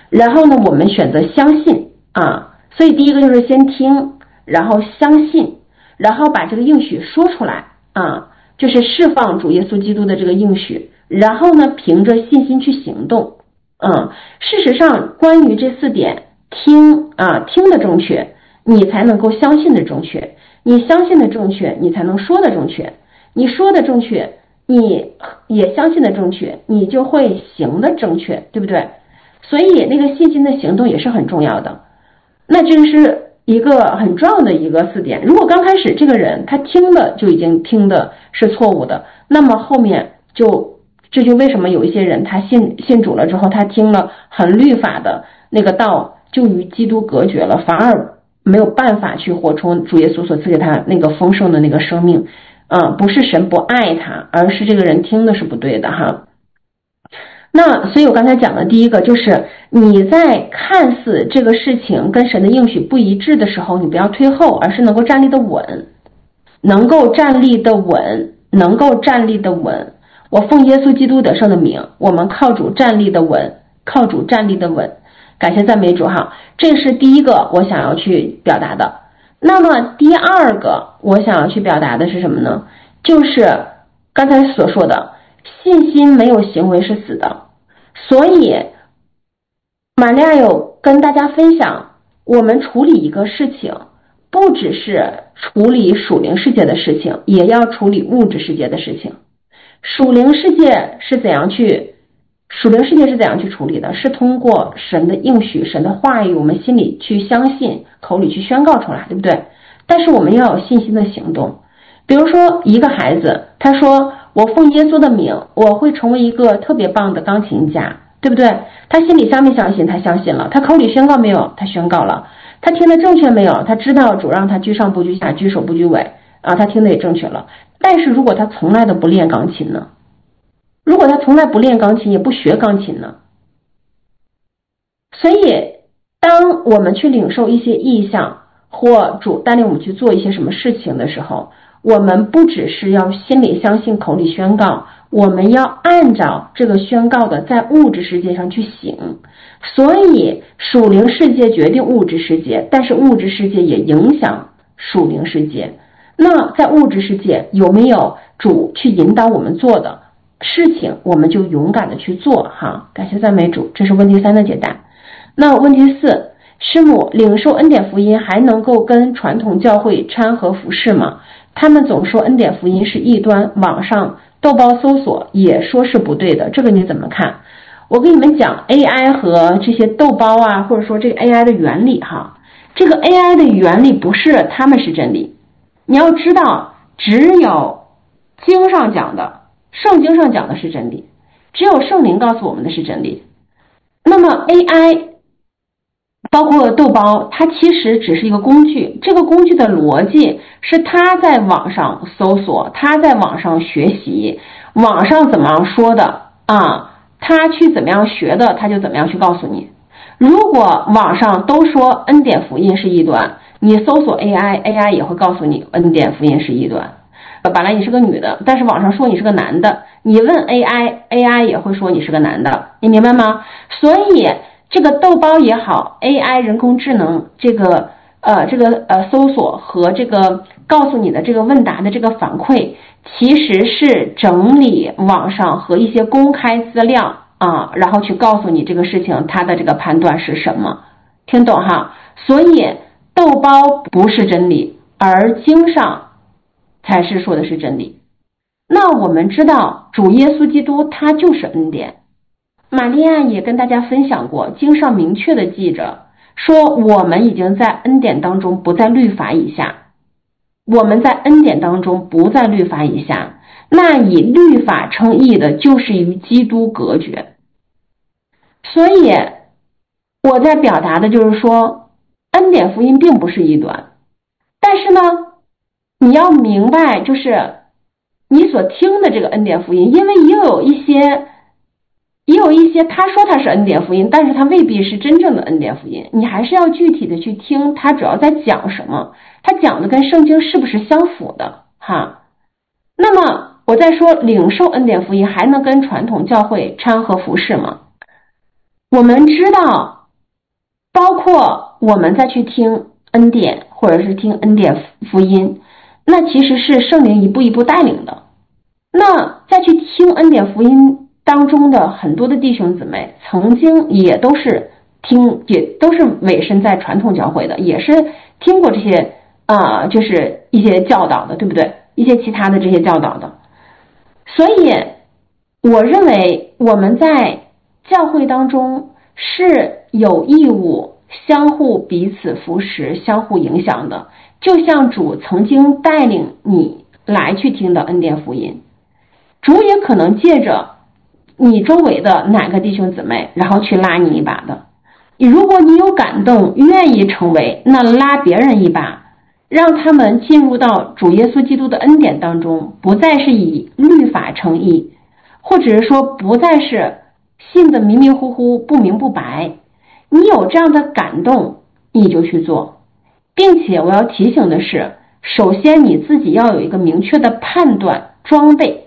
然后呢我们选择相信啊，所以第一个就是先听，然后相信，然后把这个应许说出来啊，就是释放主耶稣基督的这个应许，然后呢凭着信心去行动。嗯，事实上关于这四点，听啊听的正确，你才能够相信的正确，你相信的正确，你才能说的正确，你说的正确，你也相信的正确，你就会行的正确，对不对？所以那个信心的行动也是很重要的。那这是一个很重要的一个四点。如果刚开始这个人他听的就已经听的是错误的，那么后面就这就为什么有一些人他信信主了之后，他听了很律法的那个道，就与基督隔绝了，反而没有办法去活出主耶稣所赐给他那个丰盛的那个生命。嗯，不是神不爱他，而是这个人听的是不对的哈。那所以我刚才讲的第一个就是你在看似这个事情跟神的应许不一致的时候，你不要退后，而是能够站立的稳，能够站立的稳，能够站立的稳。我奉耶稣基督得胜的名，我们靠主站立的稳，靠主站立的稳。感谢赞美主哈，这是第一个我想要去表达的。那么第二个我想要去表达的是什么呢？就是刚才所说的信心没有行为是死的。所以玛利亚有跟大家分享，我们处理一个事情不只是处理属灵世界的事情，也要处理物质世界的事情。属灵世界是怎样去属灵世界是怎样去处理的？是通过神的应许，神的话语，我们心里去相信，口里去宣告出来，对不对？但是我们要有信心的行动。比如说一个孩子，他说我奉耶稣的名，我会成为一个特别棒的钢琴家，对不对？他心里相没相信？他相信了。他口里宣告没有？他宣告了。他听得正确没有？他知道主让他居上不居下，居首不居尾啊，他听得也正确了。但是如果他从来都不练钢琴呢？如果他从来不练钢琴，也不学钢琴呢？所以当我们去领受一些意象，或主带领我们去做一些什么事情的时候，我们不只是要心里相信，口里宣告，我们要按照这个宣告的在物质世界上去行。所以属灵世界决定物质世界，但是物质世界也影响属灵世界。那在物质世界有没有主去引导我们做的事情，我们就勇敢的去做哈。感谢赞美主，这是问题三的解答。那问题四，师母，领受恩典福音还能够跟传统教会掺和服事吗？他们总说恩典福音是异端，网上豆包搜索也说是不对的，这个你怎么看？我跟你们讲 A I 和这些豆包啊，或者说这个 A I 的原理哈。这个 A I 的原理不是他们是真理，你要知道只有经上讲的，圣经上讲的是真理，只有圣灵告诉我们的是真理。那么 A I包括豆包，它其实只是一个工具，这个工具的逻辑是他在网上搜索，他在网上学习，网上怎么样说的啊，他去怎么样学的，他就怎么样去告诉你。如果网上都说恩典福音是异端，你搜索 A I， A I 也会告诉你恩典福音是异端。本来你是个女的，但是网上说你是个男的，你问 A I， A I 也会说你是个男的，你明白吗？所以这个豆包也好 ，A I 人工智能这个呃这个呃搜索和这个告诉你的这个问答的这个反馈，其实是整理网上和一些公开资料啊，然后去告诉你这个事情它的这个判断是什么，听懂哈？所以豆包不是真理，而经上才是说的是真理。那我们知道主耶稣基督他就是恩典。玛利亚也跟大家分享过，经上明确的记着说，我们已经在恩典当中不在律法以下，我们在恩典当中不在律法以下，那以律法称义的就是与基督隔绝。所以我在表达的就是说，恩典福音并不是异端，但是呢你要明白，就是你所听的这个恩典福音，因为也有一些也有一些他说他是恩典福音，但是他未必是真正的恩典福音，你还是要具体的去听他主要在讲什么，他讲的跟圣经是不是相符的哈。那么我在说领受恩典福音还能跟传统教会掺和服事吗？我们知道包括我们再去听恩典或者是听恩典福音，那其实是圣灵一步一步带领的。那再去听恩典福音当中的很多的弟兄姊妹曾经也都是听，也都是委身在传统教会的，也是听过这些啊、呃，就是一些教导的，对不对？一些其他的这些教导的。所以我认为我们在教会当中是有义务相互彼此扶持，相互影响的，就像主曾经带领你来去听的恩典福音，主也可能借着你周围的哪个弟兄姊妹然后去拉你一把的。如果你有感动，愿意成为那拉别人一把，让他们进入到主耶稣基督的恩典当中，不再是以律法称义，或者是说不再是信得迷迷糊糊不明不白，你有这样的感动你就去做。并且我要提醒的是，首先你自己要有一个明确的判断装备。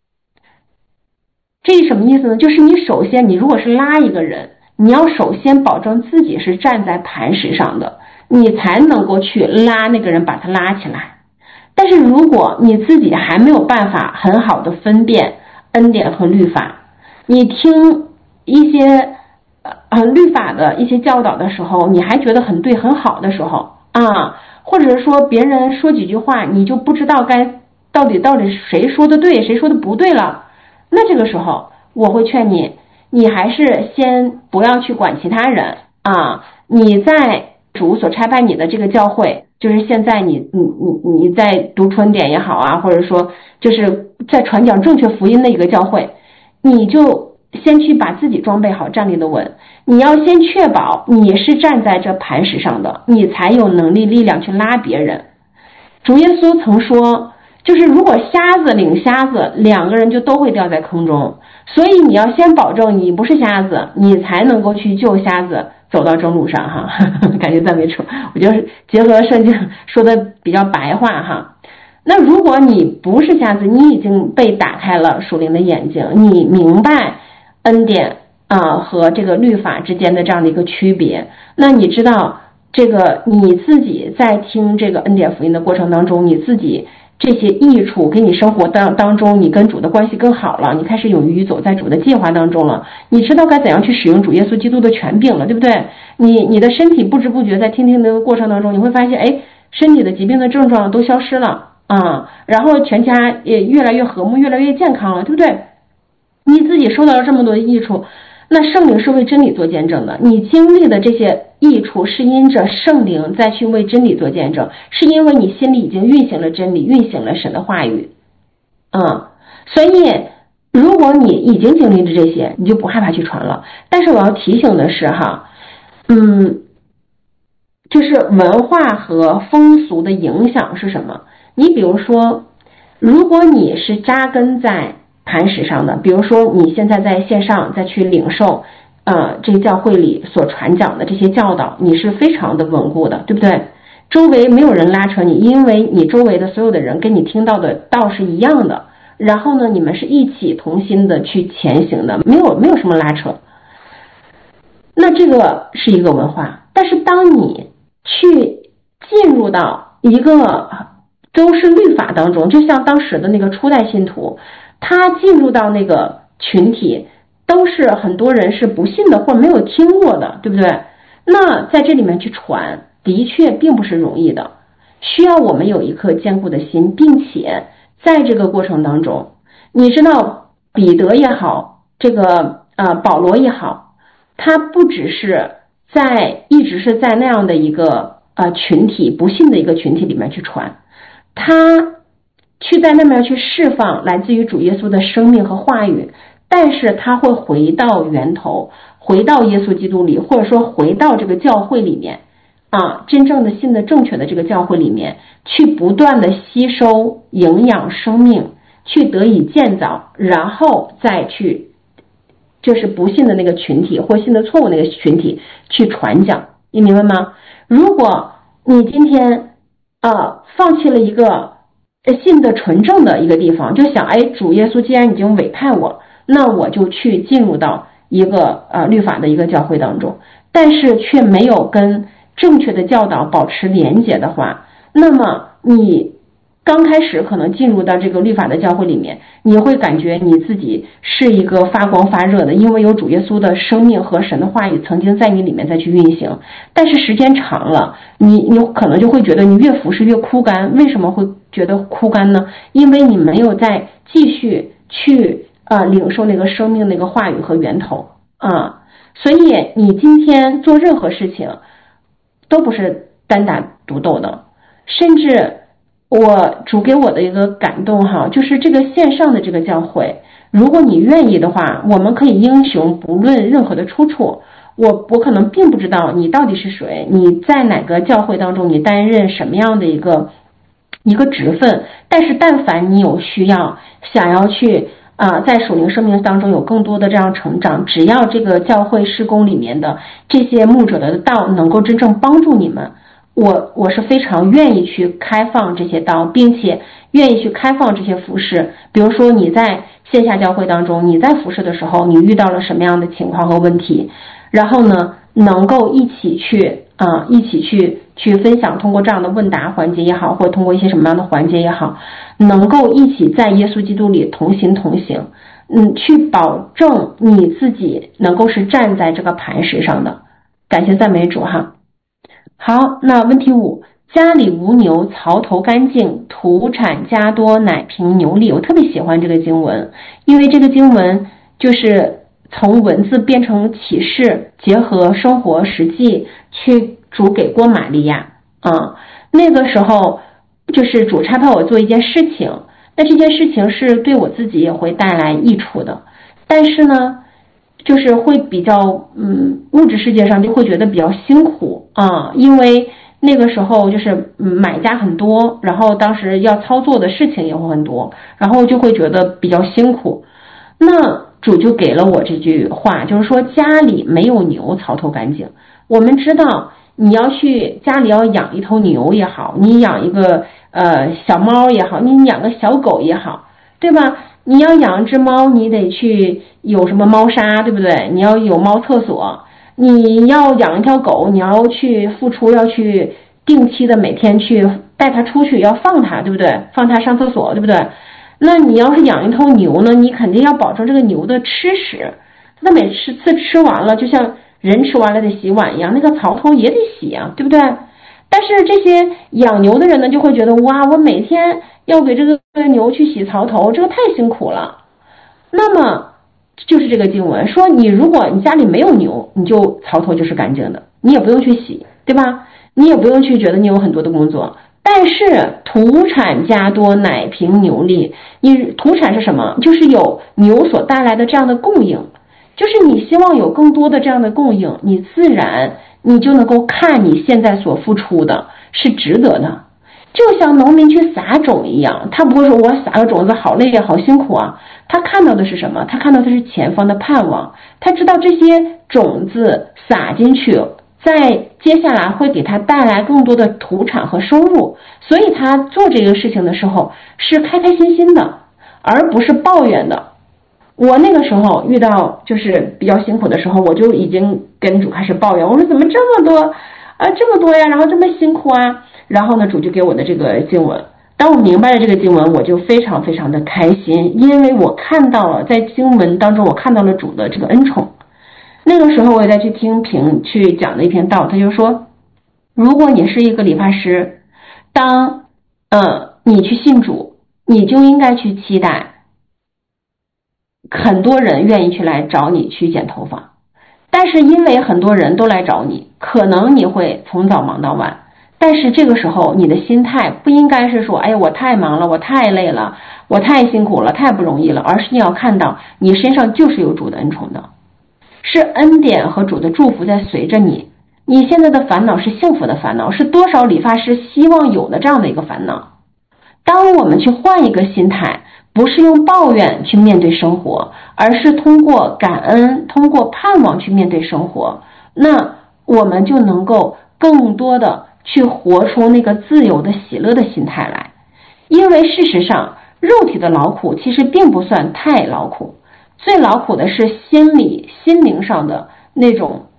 这是什么意思呢？就是你首先你如果是拉一个人，你要首先保证自己是站在磐石上的，你才能够去拉那个人把他拉起来。但是如果你自己还没有办法很好的分辨恩典和律法，你听一些呃律法的一些教导的时候，你还觉得很对很好的时候啊，或者是说别人说几句话你就不知道该到底到底谁说的对谁说的不对了，那这个时候我会劝你，你还是先不要去管其他人啊，你在主所差派你的这个教会，就是现在你你你你在读春典也好啊，或者说就是在传讲正确福音的一个教会，你就先去把自己装备好，站立的稳。你要先确保你是站在这磐石上的，你才有能力力量去拉别人。主耶稣曾说，就是如果瞎子领瞎子，两个人就都会掉在坑中，所以你要先保证你不是瞎子，你才能够去救瞎子走到正路上哈。感觉赞美主，我觉得结合圣经说的比较白话哈。那如果你不是瞎子，你已经被打开了属灵的眼睛，你明白恩典啊、呃、和这个律法之间的这样的一个区别，那你知道这个你自己在听这个恩典福音的过程当中，你自己这些益处给你生活当当中，你跟主的关系更好了，你开始勇于走在主的计划当中了，你知道该怎样去使用主耶稣基督的权柄了，对不对？你你的身体不知不觉在听听的过程当中，你会发现，哎，身体的疾病的症状都消失了啊，然后全家也越来越和睦，越来越健康了，对不对？你自己受到了这么多的益处，那圣灵是为真理做见证的，你经历的这些益处是因着圣灵再去为真理做见证，是因为你心里已经运行了真理，运行了神的话语啊、嗯。所以如果你已经经历着这些，你就不害怕去传了。但是我要提醒的是哈，嗯，就是文化和风俗的影响是什么？你比如说，如果你是扎根在磐石上的，比如说你现在在线上再去领受呃，这个教会里所传讲的这些教导，你是非常的稳固的，对不对？周围没有人拉扯你，因为你周围的所有的人跟你听到的道是一样的，然后呢，你们是一起同心的去前行的，没有没有什么拉扯。那这个是一个文化，但是当你去进入到一个都是律法当中，就像当时的那个初代信徒，他进入到那个群体都是很多人是不信的或没有听过的，对不对？那在这里面去传的确并不是容易的，需要我们有一颗坚固的心，并且在这个过程当中，你知道彼得也好，这个呃保罗也好，他不只是在一直是在那样的一个呃群体不信的一个群体里面去传，他去在那边去释放来自于主耶稣的生命和话语，但是他会回到源头，回到耶稣基督里，或者说回到这个教会里面啊，真正的信的正确的这个教会里面，去不断的吸收营养生命，去得以建造，然后再去就是不信的那个群体或信的错误那个群体去传讲，你明白吗？如果你今天啊放弃了一个信的纯正的一个地方，就想哎，主耶稣既然已经委派我，那我就去进入到一个呃律法的一个教会当中， 但是却没有跟正确的教导保持连结的话，那么你刚开始可能进入到这个律法的教会里面，你会感觉你自己是一个发光发热的，因为有主耶稣的生命和神的话语曾经在你里面再去运行。但是时间长了，你你可能就会觉得你越服侍越枯干。为什么会觉得枯干呢？因为你没有再继续去呃领受那个生命那个话语和源头啊。所以你今天做任何事情都不是单打独斗的，甚至我主给我的一个感动哈，就是这个线上的这个教会，如果你愿意的话，我们可以英雄不论任何的出处。我我可能并不知道你到底是谁，你在哪个教会当中，你担任什么样的一个一个职分，但是但凡你有需要，想要去啊、呃，在属灵生命当中有更多的这样成长，只要这个教会事工里面的这些牧者的道能够真正帮助你们，我我是非常愿意去开放这些道，并且愿意去开放这些服事。比如说你在线下教会当中，你在服事的时候，你遇到了什么样的情况和问题，然后呢，能够一起去啊、呃，一起去去分享，通过这样的问答环节也好，或者通过一些什么样的环节也好，能够一起在耶稣基督里同行同行，嗯，去保证你自己能够是站在这个磐石上的。感谢赞美主哈。好，那问题五，家里无牛，槽头干净，土产加多，奶瓶牛力。我特别喜欢这个经文，因为这个经文就是从文字变成启示，结合生活实际去主给过玛利亚啊。那个时候就是主差派我做一件事情，那这件事情是对我自己也会带来益处的，但是呢就是会比较嗯物质世界上就会觉得比较辛苦啊，因为那个时候就是买家很多，然后当时要操作的事情也会很多，然后就会觉得比较辛苦。那主就给了我这句话，就是说家里没有牛，槽头干净。我们知道你要去家里要养一头牛也好，你养一个呃小猫也好，你养个小狗也好，对吧？你要养一只猫，你得去有什么猫砂，对不对？你要有猫厕所。你要养一条狗，你要去付出，要去定期的每天去带它出去，要放它，对不对？放它上厕所，对不对？那你要是养一头牛呢，你肯定要保证这个牛的吃食，它每次吃完了，就像人吃完了得洗碗一样，那个槽头也得洗啊，对不对？但是这些养牛的人呢，就会觉得哇，我每天要给这个牛去洗槽头，这个太辛苦了。那么就是这个经文说，你如果你家里没有牛，你就槽头就是干净的，你也不用去洗，对吧？你也不用去觉得你有很多的工作。但是土产加多，奶瓶牛力，你土产是什么？就是有牛所带来的这样的供应，就是你希望有更多的这样的供应，你自然你就能够看你现在所付出的是值得的。就像农民去撒种一样，他不会说我撒个种子好累啊，好辛苦啊，他看到的是什么？他看到的是前方的盼望，他知道这些种子撒进去，在接下来会给他带来更多的土产和收入，所以他做这个事情的时候是开开心心的，而不是抱怨的。我那个时候遇到就是比较辛苦的时候，我就已经跟主开始抱怨，我说怎么这么多啊，这么多呀，然后这么辛苦啊。然后呢，主就给我的这个经文，当我明白了这个经文，我就非常非常的开心，因为我看到了在经文当中我看到了主的这个恩宠。那个时候我也在去听平去讲的一篇道，他就说，如果你是一个理发师，当呃你去信主，你就应该去期待很多人愿意去来找你去剪头发，但是因为很多人都来找你，可能你会从早忙到晚，但是这个时候你的心态不应该是说，哎呀我太忙了，我太累了，我太辛苦了，太不容易了，而是你要看到你身上就是有主的恩宠的，是恩典和主的祝福在随着你。你现在的烦恼是幸福的烦恼，是多少理发师希望有的这样的一个烦恼。当我们去换一个心态，不是用抱怨去面对生活，而是通过感恩，通过盼望去面对生活，那我们就能够更多的去活出那个自由的喜乐的心态来。因为事实上肉体的劳苦其实并不算太劳苦，最劳苦的是心理心灵上的那种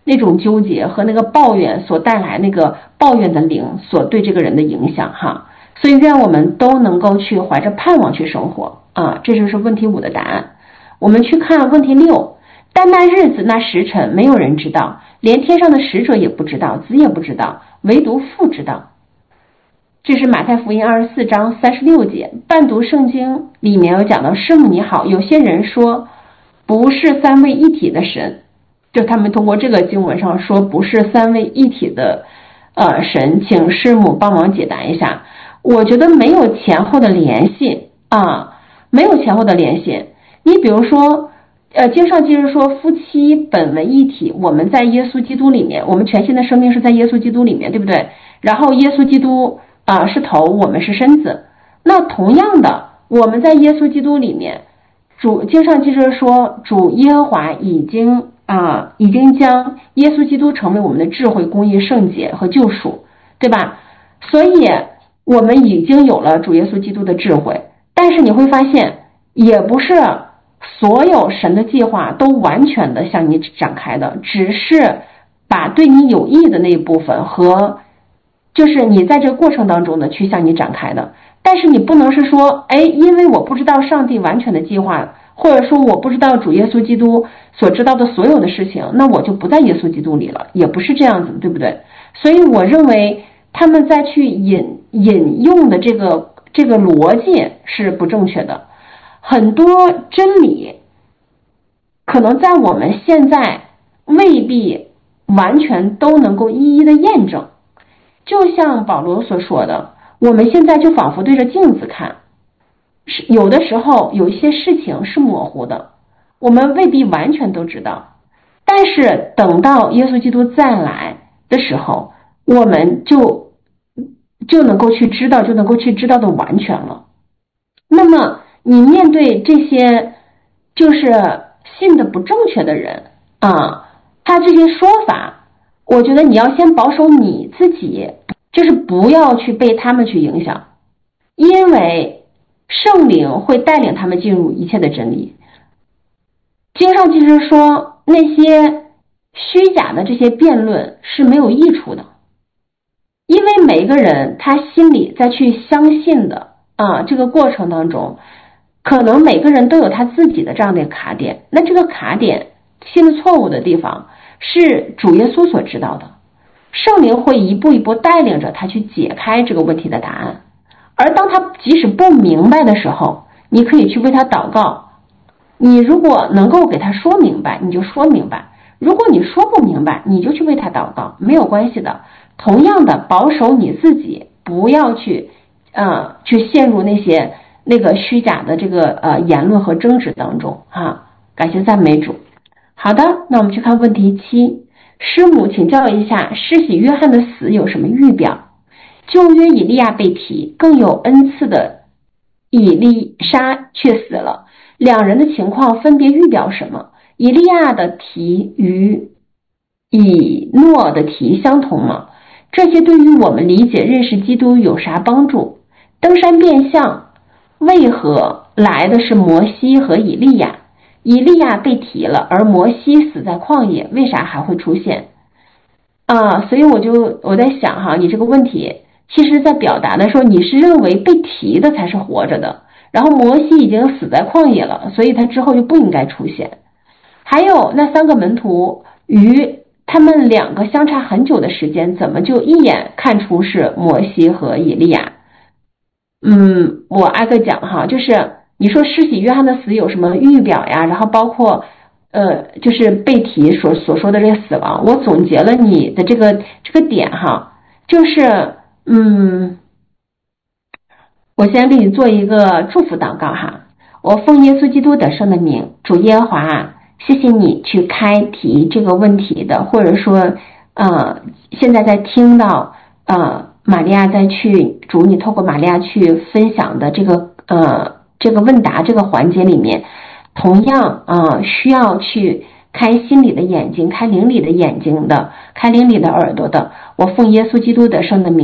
那种纠结和那个抱怨所带来那个抱怨的灵所对这个人的影响哈。所以愿我们都能够去怀着盼望去生活啊，这就是问题五的答案。我们去看问题六，但那日子那时辰没有人知道，连天上的使者也不知道，子也不知道，唯独父知道。这是马太福音二十四章三十六节。伴读圣经里面有讲到，师母你好，有些人说不是三位一体的神，就他们通过这个经文上说不是三位一体的呃神，请师母帮忙解答一下。我觉得没有前后的联系啊，没有前后的联系。你比如说呃，经上其实说夫妻本为一体，我们在耶稣基督里面，我们全新的生命是在耶稣基督里面，对不对？然后耶稣基督啊、呃、是头，我们是身子。那同样的，我们在耶稣基督里面，主经上其实说主耶和华已经啊、呃、已经将耶稣基督成为我们的智慧、公义、圣洁和救赎，对吧？所以我们已经有了主耶稣基督的智慧，但是你会发现也不是所有神的计划都完全的向你展开的，只是把对你有益的那一部分和就是你在这个过程当中的去向你展开的。但是你不能是说哎，因为我不知道上帝完全的计划，或者说我不知道主耶稣基督所知道的所有的事情，那我就不在耶稣基督里了，也不是这样子，对不对？所以我认为他们再去引引用的这个这个逻辑是不正确的。很多真理可能在我们现在未必完全都能够一一的验证，就像保罗所说的，我们现在就仿佛对着镜子看，有的时候有一些事情是模糊的，我们未必完全都知道，但是等到耶稣基督再来的时候，我们就就能够去知道，就能够去知道的完全了。那么你面对这些就是信的不正确的人啊，他这些说法，我觉得你要先保守你自己，就是不要去被他们去影响，因为圣灵会带领他们进入一切的真理。经上其实说那些虚假的这些辩论是没有益处的，因为每个人他心里在去相信的啊这个过程当中，可能每个人都有他自己的这样的卡点，那这个卡点信的错误的地方是主耶稣所知道的，圣灵会一步一步带领着他去解开这个问题的答案。而当他即使不明白的时候，你可以去为他祷告，你如果能够给他说明白，你就说明白，如果你说不明白，你就去为他祷告，没有关系的。同样的，保守你自己，不要去呃去陷入那些那个虚假的这个呃言论和争执当中啊。感谢赞美主。好的，那我们去看问题七。师母请教一下，施洗约翰的死有什么预表？旧约以利亚被提，更有恩赐的以利沙却死了，两人的情况分别预表什么？以利亚的提与以诺的提相同吗？这些对于我们理解认识基督有啥帮助？登山变像为何来的是摩西和以利亚？以利亚被提了，而摩西死在旷野，为啥还会出现啊？所以我就我在想哈，你这个问题其实在表达的说，你是认为被提的才是活着的，然后摩西已经死在旷野了，所以他之后就不应该出现。还有那三个门徒与他们两个相差很久的时间，怎么就一眼看出是摩西和以利亚？嗯，我挨个讲哈，就是你说施洗约翰的死有什么预表呀？然后包括呃，就是被提所所说的这个死亡，我总结了你的这个这个点哈，就是嗯，我先给你做一个祝福祷告哈。我奉耶稣基督得胜的名，主耶和华，谢谢你去开题这个问题的，或者说呃，现在在听到呃玛利亚在去主你透过玛利亚去分享的这个呃这个问答这个环节里面，同样呃需要去开心里的眼睛，开灵里的眼睛的，开灵里的耳朵的，我奉耶稣基督得胜的名，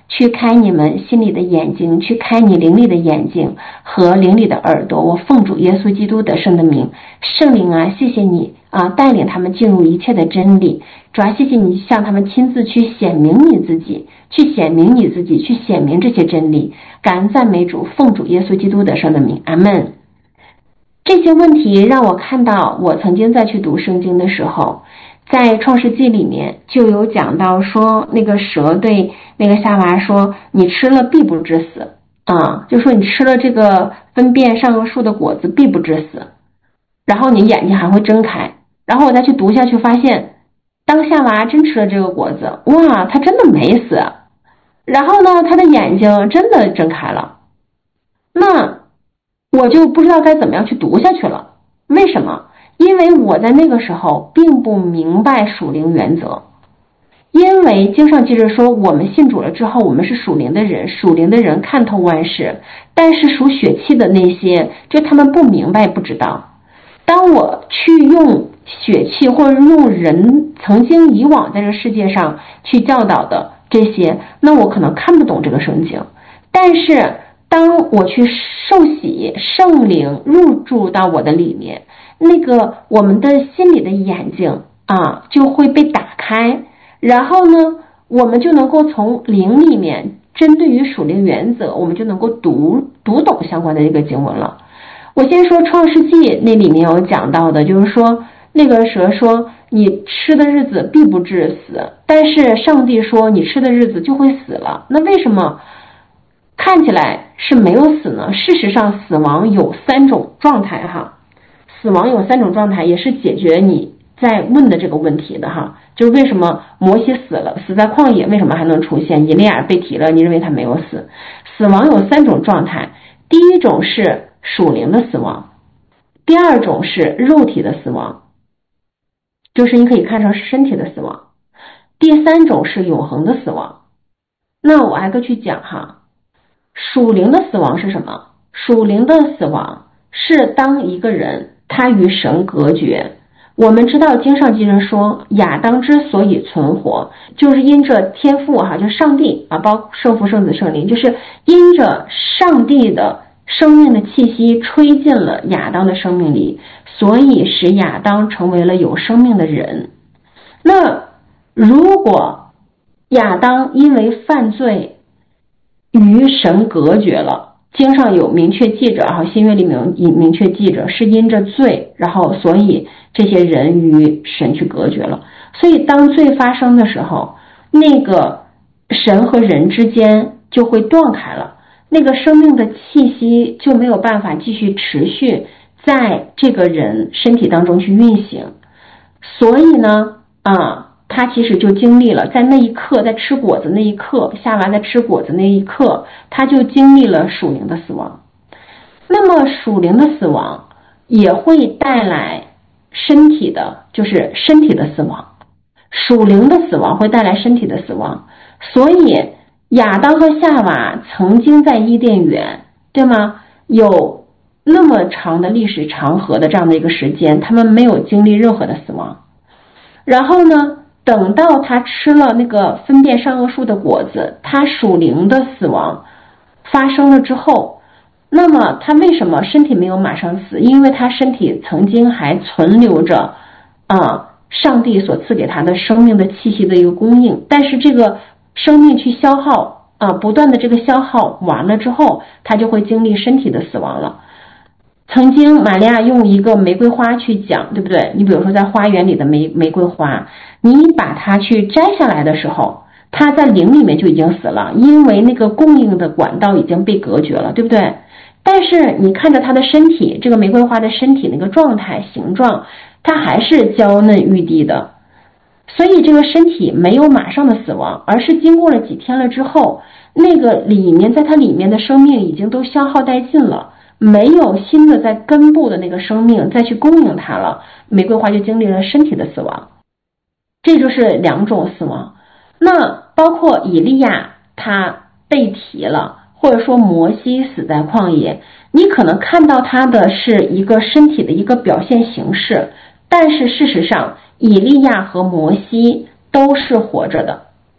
去开你们心里的眼睛，去开你灵里的眼睛和灵里的耳朵。我奉主耶稣基督得胜的名，圣灵啊，谢谢你啊，带领他们进入一切的真理。主要谢谢你向他们亲自去显明你自己，去显明你自己，去显明这些真理。感恩赞美主，奉主耶稣基督得胜的名，阿们。这些问题让我看到，我曾经在去读圣经的时候，在创世纪里面就有讲到说，那个蛇对那个夏娃说，你吃了必不致死啊，就说你吃了这个分辨善恶树的果子必不致死，然后你眼睛还会睁开。然后我再去读下去发现，当夏娃真吃了这个果子，哇，他真的没死，然后呢他的眼睛真的睁开了。那我就不知道该怎么样去读下去了。为什么？因为我在那个时候并不明白属灵原则。因为经上记着说，我们信主了之后，我们是属灵的人，属灵的人看透万事，但是属血气的那些，就他们不明白不知道。当我去用血气或者用人曾经以往在这世界上去教导的这些，那我可能看不懂这个圣经。但是当我去受洗，圣灵入住到我的里面，那个我们的心里的眼睛啊就会被打开，然后呢我们就能够从灵里面针对于属灵原则，我们就能够读读懂相关的这个经文了。我先说创世纪那里面有讲到的，就是说那个蛇说你吃的日子必不致死，但是上帝说你吃的日子就会死了。那为什么看起来是没有死呢？事实上死亡有三种状态哈，死亡有三种状态，也是解决你在问的这个问题的哈。就是为什么摩西死了，死在旷野，为什么还能出现以利亚被提了，你认为他没有死？死亡有三种状态，第一种是属灵的死亡，第二种是肉体的死亡，就是你可以看成是身体的死亡，第三种是永恒的死亡。那我挨个去讲哈。属灵的死亡是什么？属灵的死亡是当一个人他与神隔绝。我们知道经上记着说，亚当之所以存活，就是因着天父哈，就是上帝啊，包括圣父圣子圣灵，就是因着上帝的生命的气息吹进了亚当的生命里，所以使亚当成为了有生命的人。那如果亚当因为犯罪与神隔绝了，经上有明确记着，然后新约里面明确记着是因着罪，然后所以这些人与神去隔绝了。所以当罪发生的时候，那个神和人之间就会断开了，那个生命的气息就没有办法继续持续在这个人身体当中去运行。所以呢啊他其实就经历了，在那一刻，在吃果子那一刻，夏娃在吃果子那一刻，他就经历了属灵的死亡。那么属灵的死亡也会带来身体的，就是身体的死亡。属灵的死亡会带来身体的死亡。所以亚当和夏娃曾经在伊甸园，对吗？有那么长的历史长河的这样的一个时间，他们没有经历任何的死亡。然后呢等到他吃了那个分辨善恶树的果子，他属灵的死亡发生了之后，那么他为什么身体没有马上死？因为他身体曾经还存留着啊上帝所赐给他的生命的气息的一个供应，但是这个生命去消耗啊，不断的这个消耗完了之后，他就会经历身体的死亡了。曾经玛利亚用一个玫瑰花去讲，对不对？你比如说在花园里的玫玫瑰花，你把它去摘下来的时候，它在灵里面就已经死了，因为那个供应的管道已经被隔绝了，对不对？但是你看着它的身体，这个玫瑰花的身体那个状态形状，它还是娇嫩欲滴的，所以这个身体没有马上的死亡，而是经过了几天了之后，那个里面在它里面的生命已经都消耗殆尽了，没有新的在根部的那个生命再去供应它了，玫瑰花就经历了身体的死亡。这就是两种死亡。那包括以利亚他被提了，或者说摩西死在旷野，你可能看到他的是一个身体的一个表现形式，但是事实上以利亚和摩西都是活着的，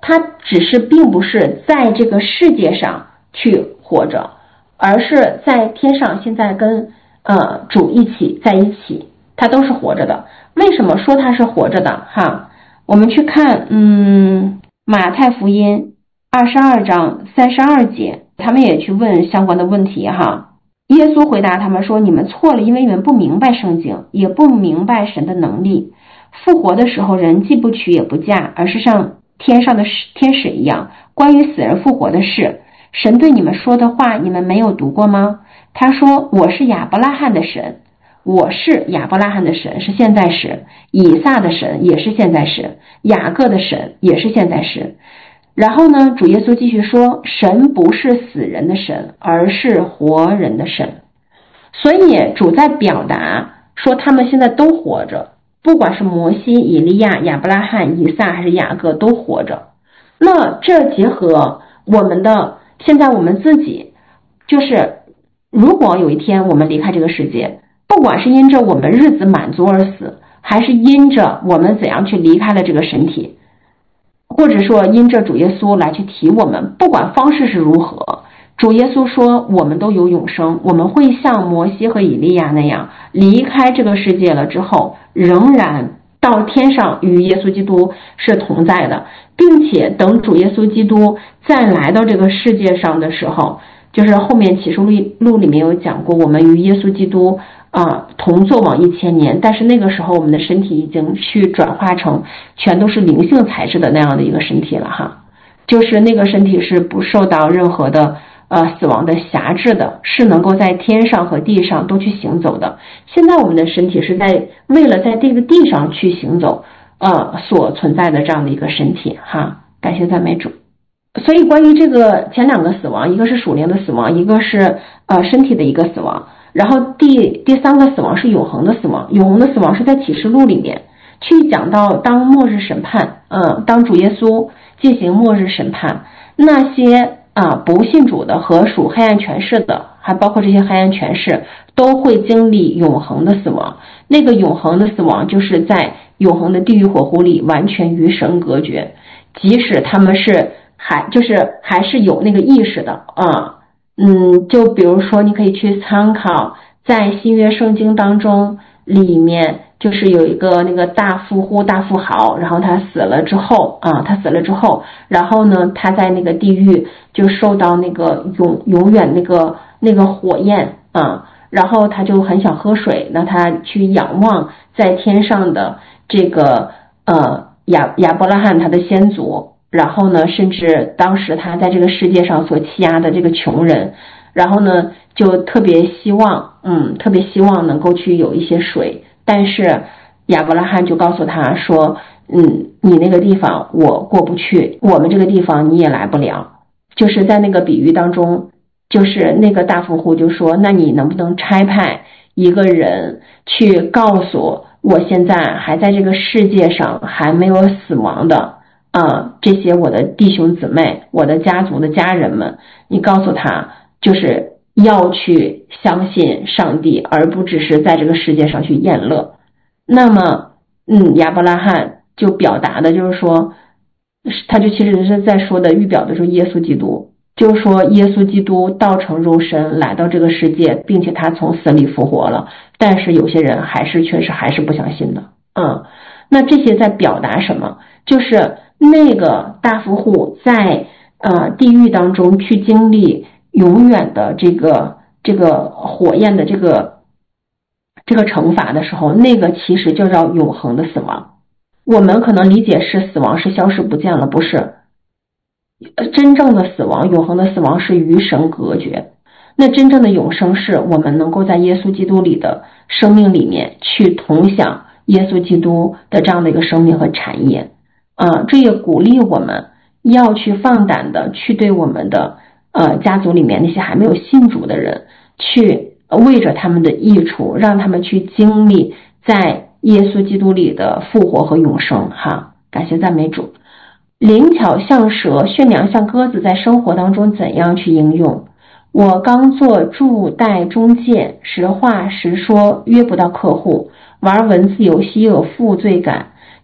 他只是并不是在这个世界上去活着，而是在天上现在跟呃主一起在一起，他都是活着的。为什么说他是活着的哈？我们去看嗯马太福音二十二章三十二节，他们也去问相关的问题哈。耶稣回答他们说，你们错了，因为你们不明白圣经，也不明白神的能力。复活的时候，人既不娶也不嫁，而是像天上的天使一样。关于死人复活的事，神对你们说的话，你们没有读过吗？他说，我是亚伯拉罕的神，我是亚伯拉罕的神，是现在时；以撒的神也是现在时；雅各的神也是现在时。然后呢，主耶稣继续说，神不是死人的神，而是活人的神。所以主在表达说他们现在都活着，不管是摩西、以利亚、亚伯拉罕、以撒还是雅各都活着。那这结合我们的现在我们自己，就是如果有一天我们离开这个世界，不管是因着我们日子满足而死，还是因着我们怎样去离开了这个身体，或者说因着主耶稣来去提我们，不管方式是如何，主耶稣说我们都有永生，我们会像摩西和以利亚那样离开这个世界了之后，仍然到天上与耶稣基督是同在的，并且等主耶稣基督再来到这个世界上的时候，就是后面启示录里面有讲过，我们与耶稣基督啊同作往一千年，但是那个时候我们的身体已经去转化成全都是灵性材质的那样的一个身体了哈，就是那个身体是不受到任何的呃死亡的辖制的，是能够在天上和地上都去行走的。现在我们的身体是在为了在这个地上去行走呃所存在的这样的一个身体哈，感谢赞美主。所以关于这个前两个死亡，一个是属灵的死亡，一个是呃身体的一个死亡，然后第第三个死亡是永恒的死亡。永恒的死亡是在启示录里面去讲到当末日审判，呃当主耶稣进行末日审判，那些啊不信主的和属黑暗权势的，还包括这些黑暗权势都会经历永恒的死亡。那个永恒的死亡就是在永恒的地狱火湖里完全与神隔绝，即使他们是还就是还是有那个意识的啊，嗯，就比如说你可以去参考在新约圣经当中里面，就是有一个那个大富户大富豪，然后他死了之后啊，他死了之后，然后呢他在那个地狱就受到那个永永远那个那个火焰啊，然后他就很想喝水，那他去仰望在天上的这个呃亚亚伯拉罕他的先祖。然后呢，甚至当时他在这个世界上所欺压的这个穷人，然后呢，就特别希望，嗯，特别希望能够去有一些水，但是亚伯拉罕就告诉他说，嗯，你那个地方我过不去，我们这个地方你也来不了。就是在那个比喻当中，就是那个大富户就说，那你能不能差派一个人去告诉我现在还在这个世界上还没有死亡的啊，这些我的弟兄姊妹，我的家族的家人们，你告诉他，就是要去相信上帝，而不只是在这个世界上去宴乐。那么，嗯，亚伯拉罕就表达的就是说，他就其实是在说的预表的说耶稣基督，就是说耶稣基督道成肉身来到这个世界，并且他从死里复活了，但是有些人还是确实还是不相信的。嗯，那这些在表达什么？就是那个大富户在呃地狱当中去经历永远的这个这个火焰的这个这个惩罚的时候，那个其实就叫永恒的死亡。我们可能理解是死亡是消失不见了，不是，真正的死亡，永恒的死亡是与神隔绝。那真正的永生是我们能够在耶稣基督里的生命里面去同享耶稣基督的这样的一个生命和产业。啊，这也鼓励我们要去放胆的去对我们的呃家族里面那些还没有信主的人，去为着他们的益处，让他们去经历在耶稣基督里的复活和永生哈。感谢赞美主。灵巧像蛇，驯良像鸽子，在生活当中怎样去应用？我刚做驻代中介，实话实说，约不到客户，玩文字游戏又有负罪感，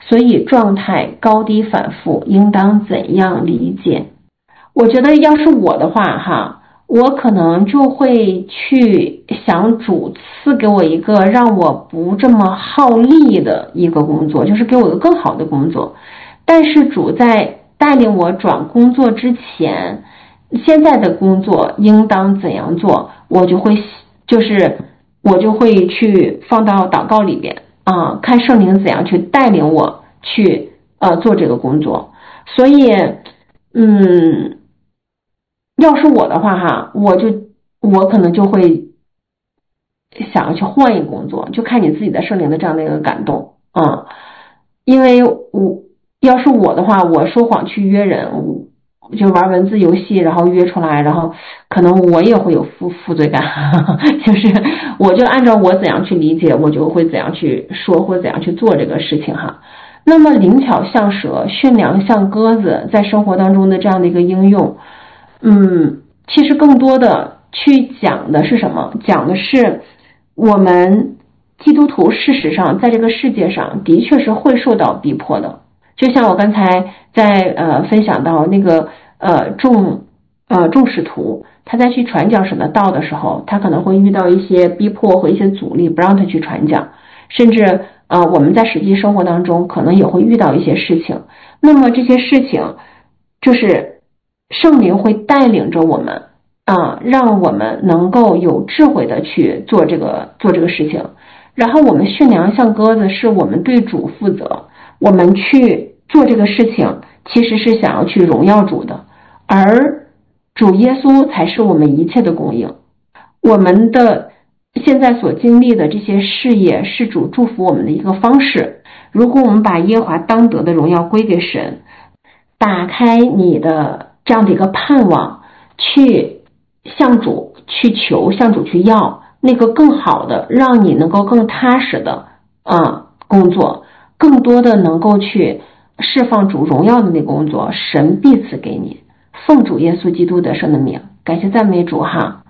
所以状态高低反复，应当怎样理解？我觉得要是我的话哈，我可能就会去想主赐给我一个让我不这么耗力的一个工作，就是给我一个更好的工作。但是主在带领我转工作之前，现在的工作应当怎样做，我就会就是我就会去放到祷告里边啊，看圣灵怎样去带领我去呃做这个工作。所以嗯要是我的话哈，我就我可能就会想要去换一个工作，就看你自己的圣灵的这样的一个感动啊。因为我要是我的话，我说谎去约人，就玩文字游戏，然后约出来，然后可能我也会有负负罪感，就是我就按照我怎样去理解，我就会怎样去说或怎样去做这个事情哈。那么灵巧像蛇，驯良像鸽子，在生活当中的这样的一个应用，嗯，其实更多的去讲的是什么？讲的是我们基督徒事实上在这个世界上的确是会受到逼迫的。就像我刚才在呃分享到那个呃众呃众使徒，他在去传讲神的道的时候，他可能会遇到一些逼迫和一些阻力，不让他去传讲，甚至呃我们在实际生活当中可能也会遇到一些事情。那么这些事情就是圣灵会带领着我们啊、呃，让我们能够有智慧的去做这个做这个事情。然后我们驯良像鸽子，是我们对主负责，我们去做这个事情其实是想要去荣耀主的，而主耶稣才是我们一切的供应。我们的现在所经历的这些事业是主祝福我们的一个方式。如果我们把耶和华当得的荣耀归给神，打开你的这样的一个盼望，去向主去求，向主去要那个更好的，让你能够更踏实的啊工作，更多的能够去释放主荣耀的那个工作，神必赐给你。奉主耶稣基督得胜的名，感谢赞美主哈。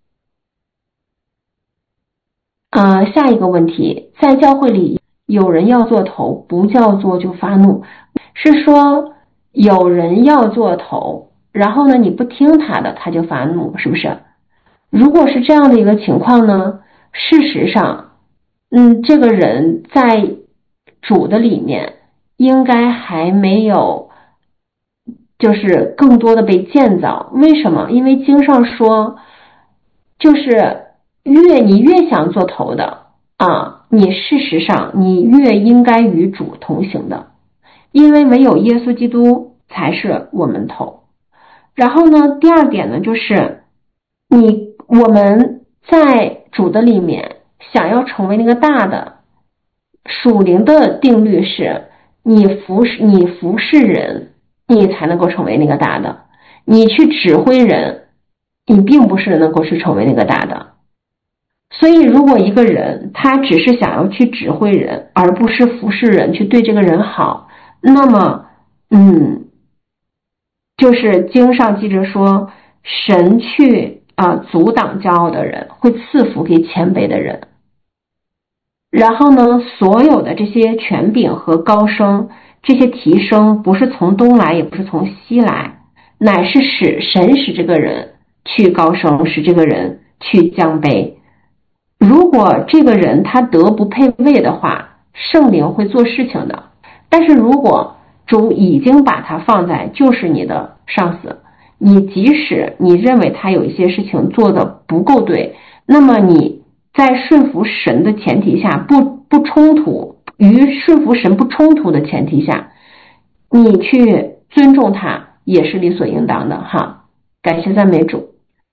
呃，下一个问题，在教会里有人要做头，不叫做就发怒，是说有人要做头，然后呢你不听他的，他就发怒，是不是？如果是这样的一个情况呢，事实上嗯，这个人在主的里面应该还没有就是更多的被建造。为什么？因为经上说，就是越你越想做头的啊，你事实上你越应该与主同行的，因为唯有耶稣基督才是我们头。然后呢，第二点呢，就是你我们在主的里面想要成为那个大的，属灵的定律是你服侍你服侍人，你才能够成为那个大的。你去指挥人，你并不是能够去成为那个大的。所以如果一个人他只是想要去指挥人，而不是服侍人，去对这个人好，那么嗯就是经上记着说，神去啊阻挡骄傲的人，会赐福给谦卑的人。然后呢，所有的这些权柄和高升，这些提升不是从东来，也不是从西来，乃是使神使这个人去高升，使这个人去降卑。如果这个人他德不配位的话，圣灵会做事情的。但是如果主已经把他放在就是你的上司，你即使你认为他有一些事情做得不够对，那么你在顺服神的前提下，不不冲突，与顺服神不冲突的前提下，你去尊重他也是理所应当的哈。感谢赞美主。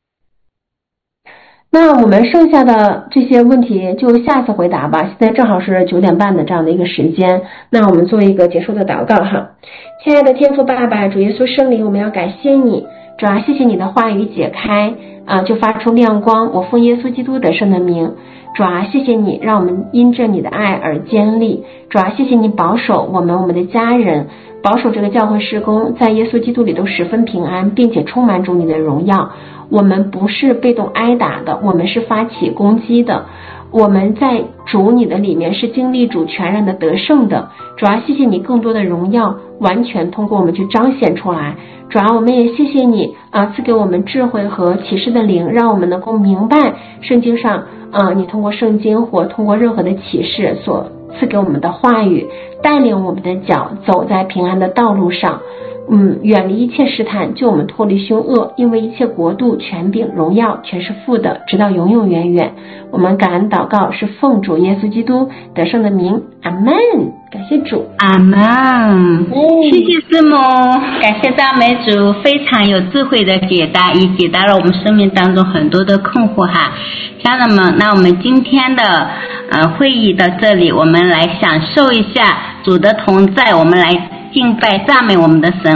那我们剩下的这些问题就下次回答吧，现在正好是九点半的这样的一个时间，那我们做一个结束的祷告哈。亲爱的天父爸爸，主耶稣圣灵，我们要感谢你，主要谢谢你的话语解开啊，就发出亮光，我奉耶稣基督得胜的名，主啊，谢谢你让我们因着你的爱而坚立，主啊，谢谢你保守我们我们的家人，保守这个教会事工在耶稣基督里都十分平安，并且充满主你的荣耀。我们不是被动挨打的，我们是发起攻击的。 我们在主你的里面是经历主全然的得胜的。主啊，谢谢你更多的荣耀完全通过我们去彰显出来。主啊，我们也谢谢你啊，赐给我们智慧和启示的灵，让我们能够明白圣经上啊，你通过圣经或通过任何的启示所赐给我们的话语，带领我们的脚走在平安的道路上。嗯，远离一切试探，救我们脱离凶恶，因为一切国度、权柄、荣耀全是父的，直到永永远远。我们感恩祷告是奉主耶稣基督得胜的名，阿们。感谢主， 阿们。谢谢师母，感谢赞美主，非常有智慧的解答，也解答了我们生命当中很多的困惑哈。家人们，那我们今天的呃会议到这里，我们来享受一下主的同在，我们来敬拜赞美我们的神。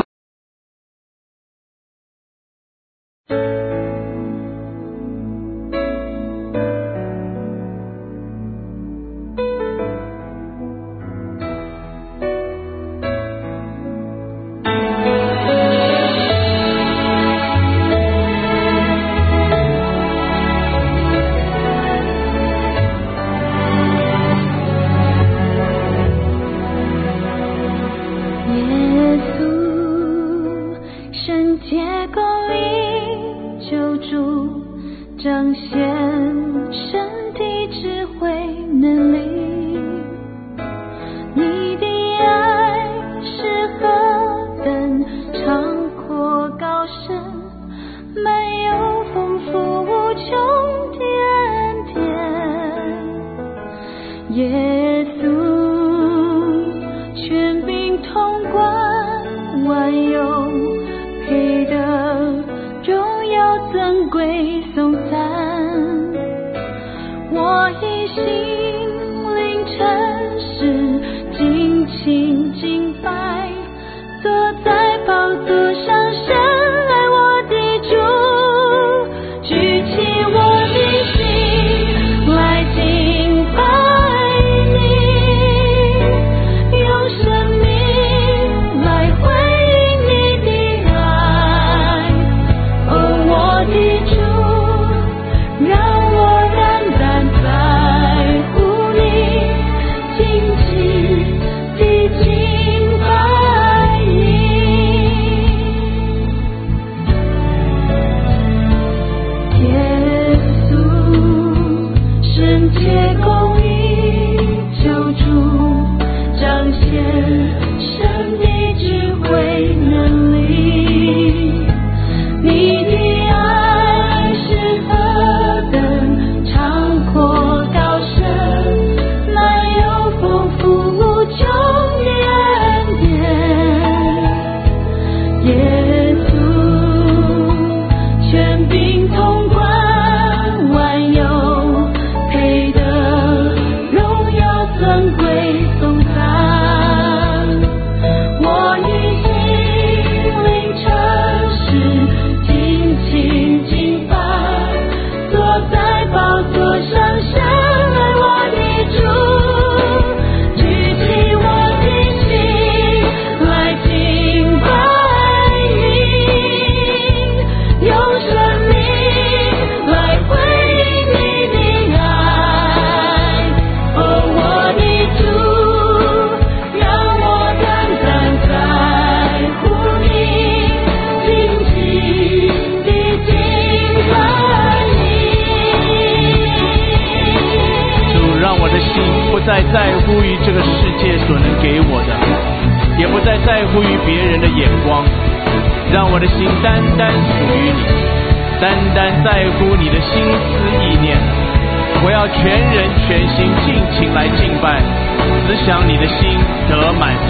再在乎于这个世界所能给我的，也不再在乎于别人的眼光，让我的心单单属于你，单单在乎你的心思意念。我要全人全心尽情来敬拜，只想你的心得满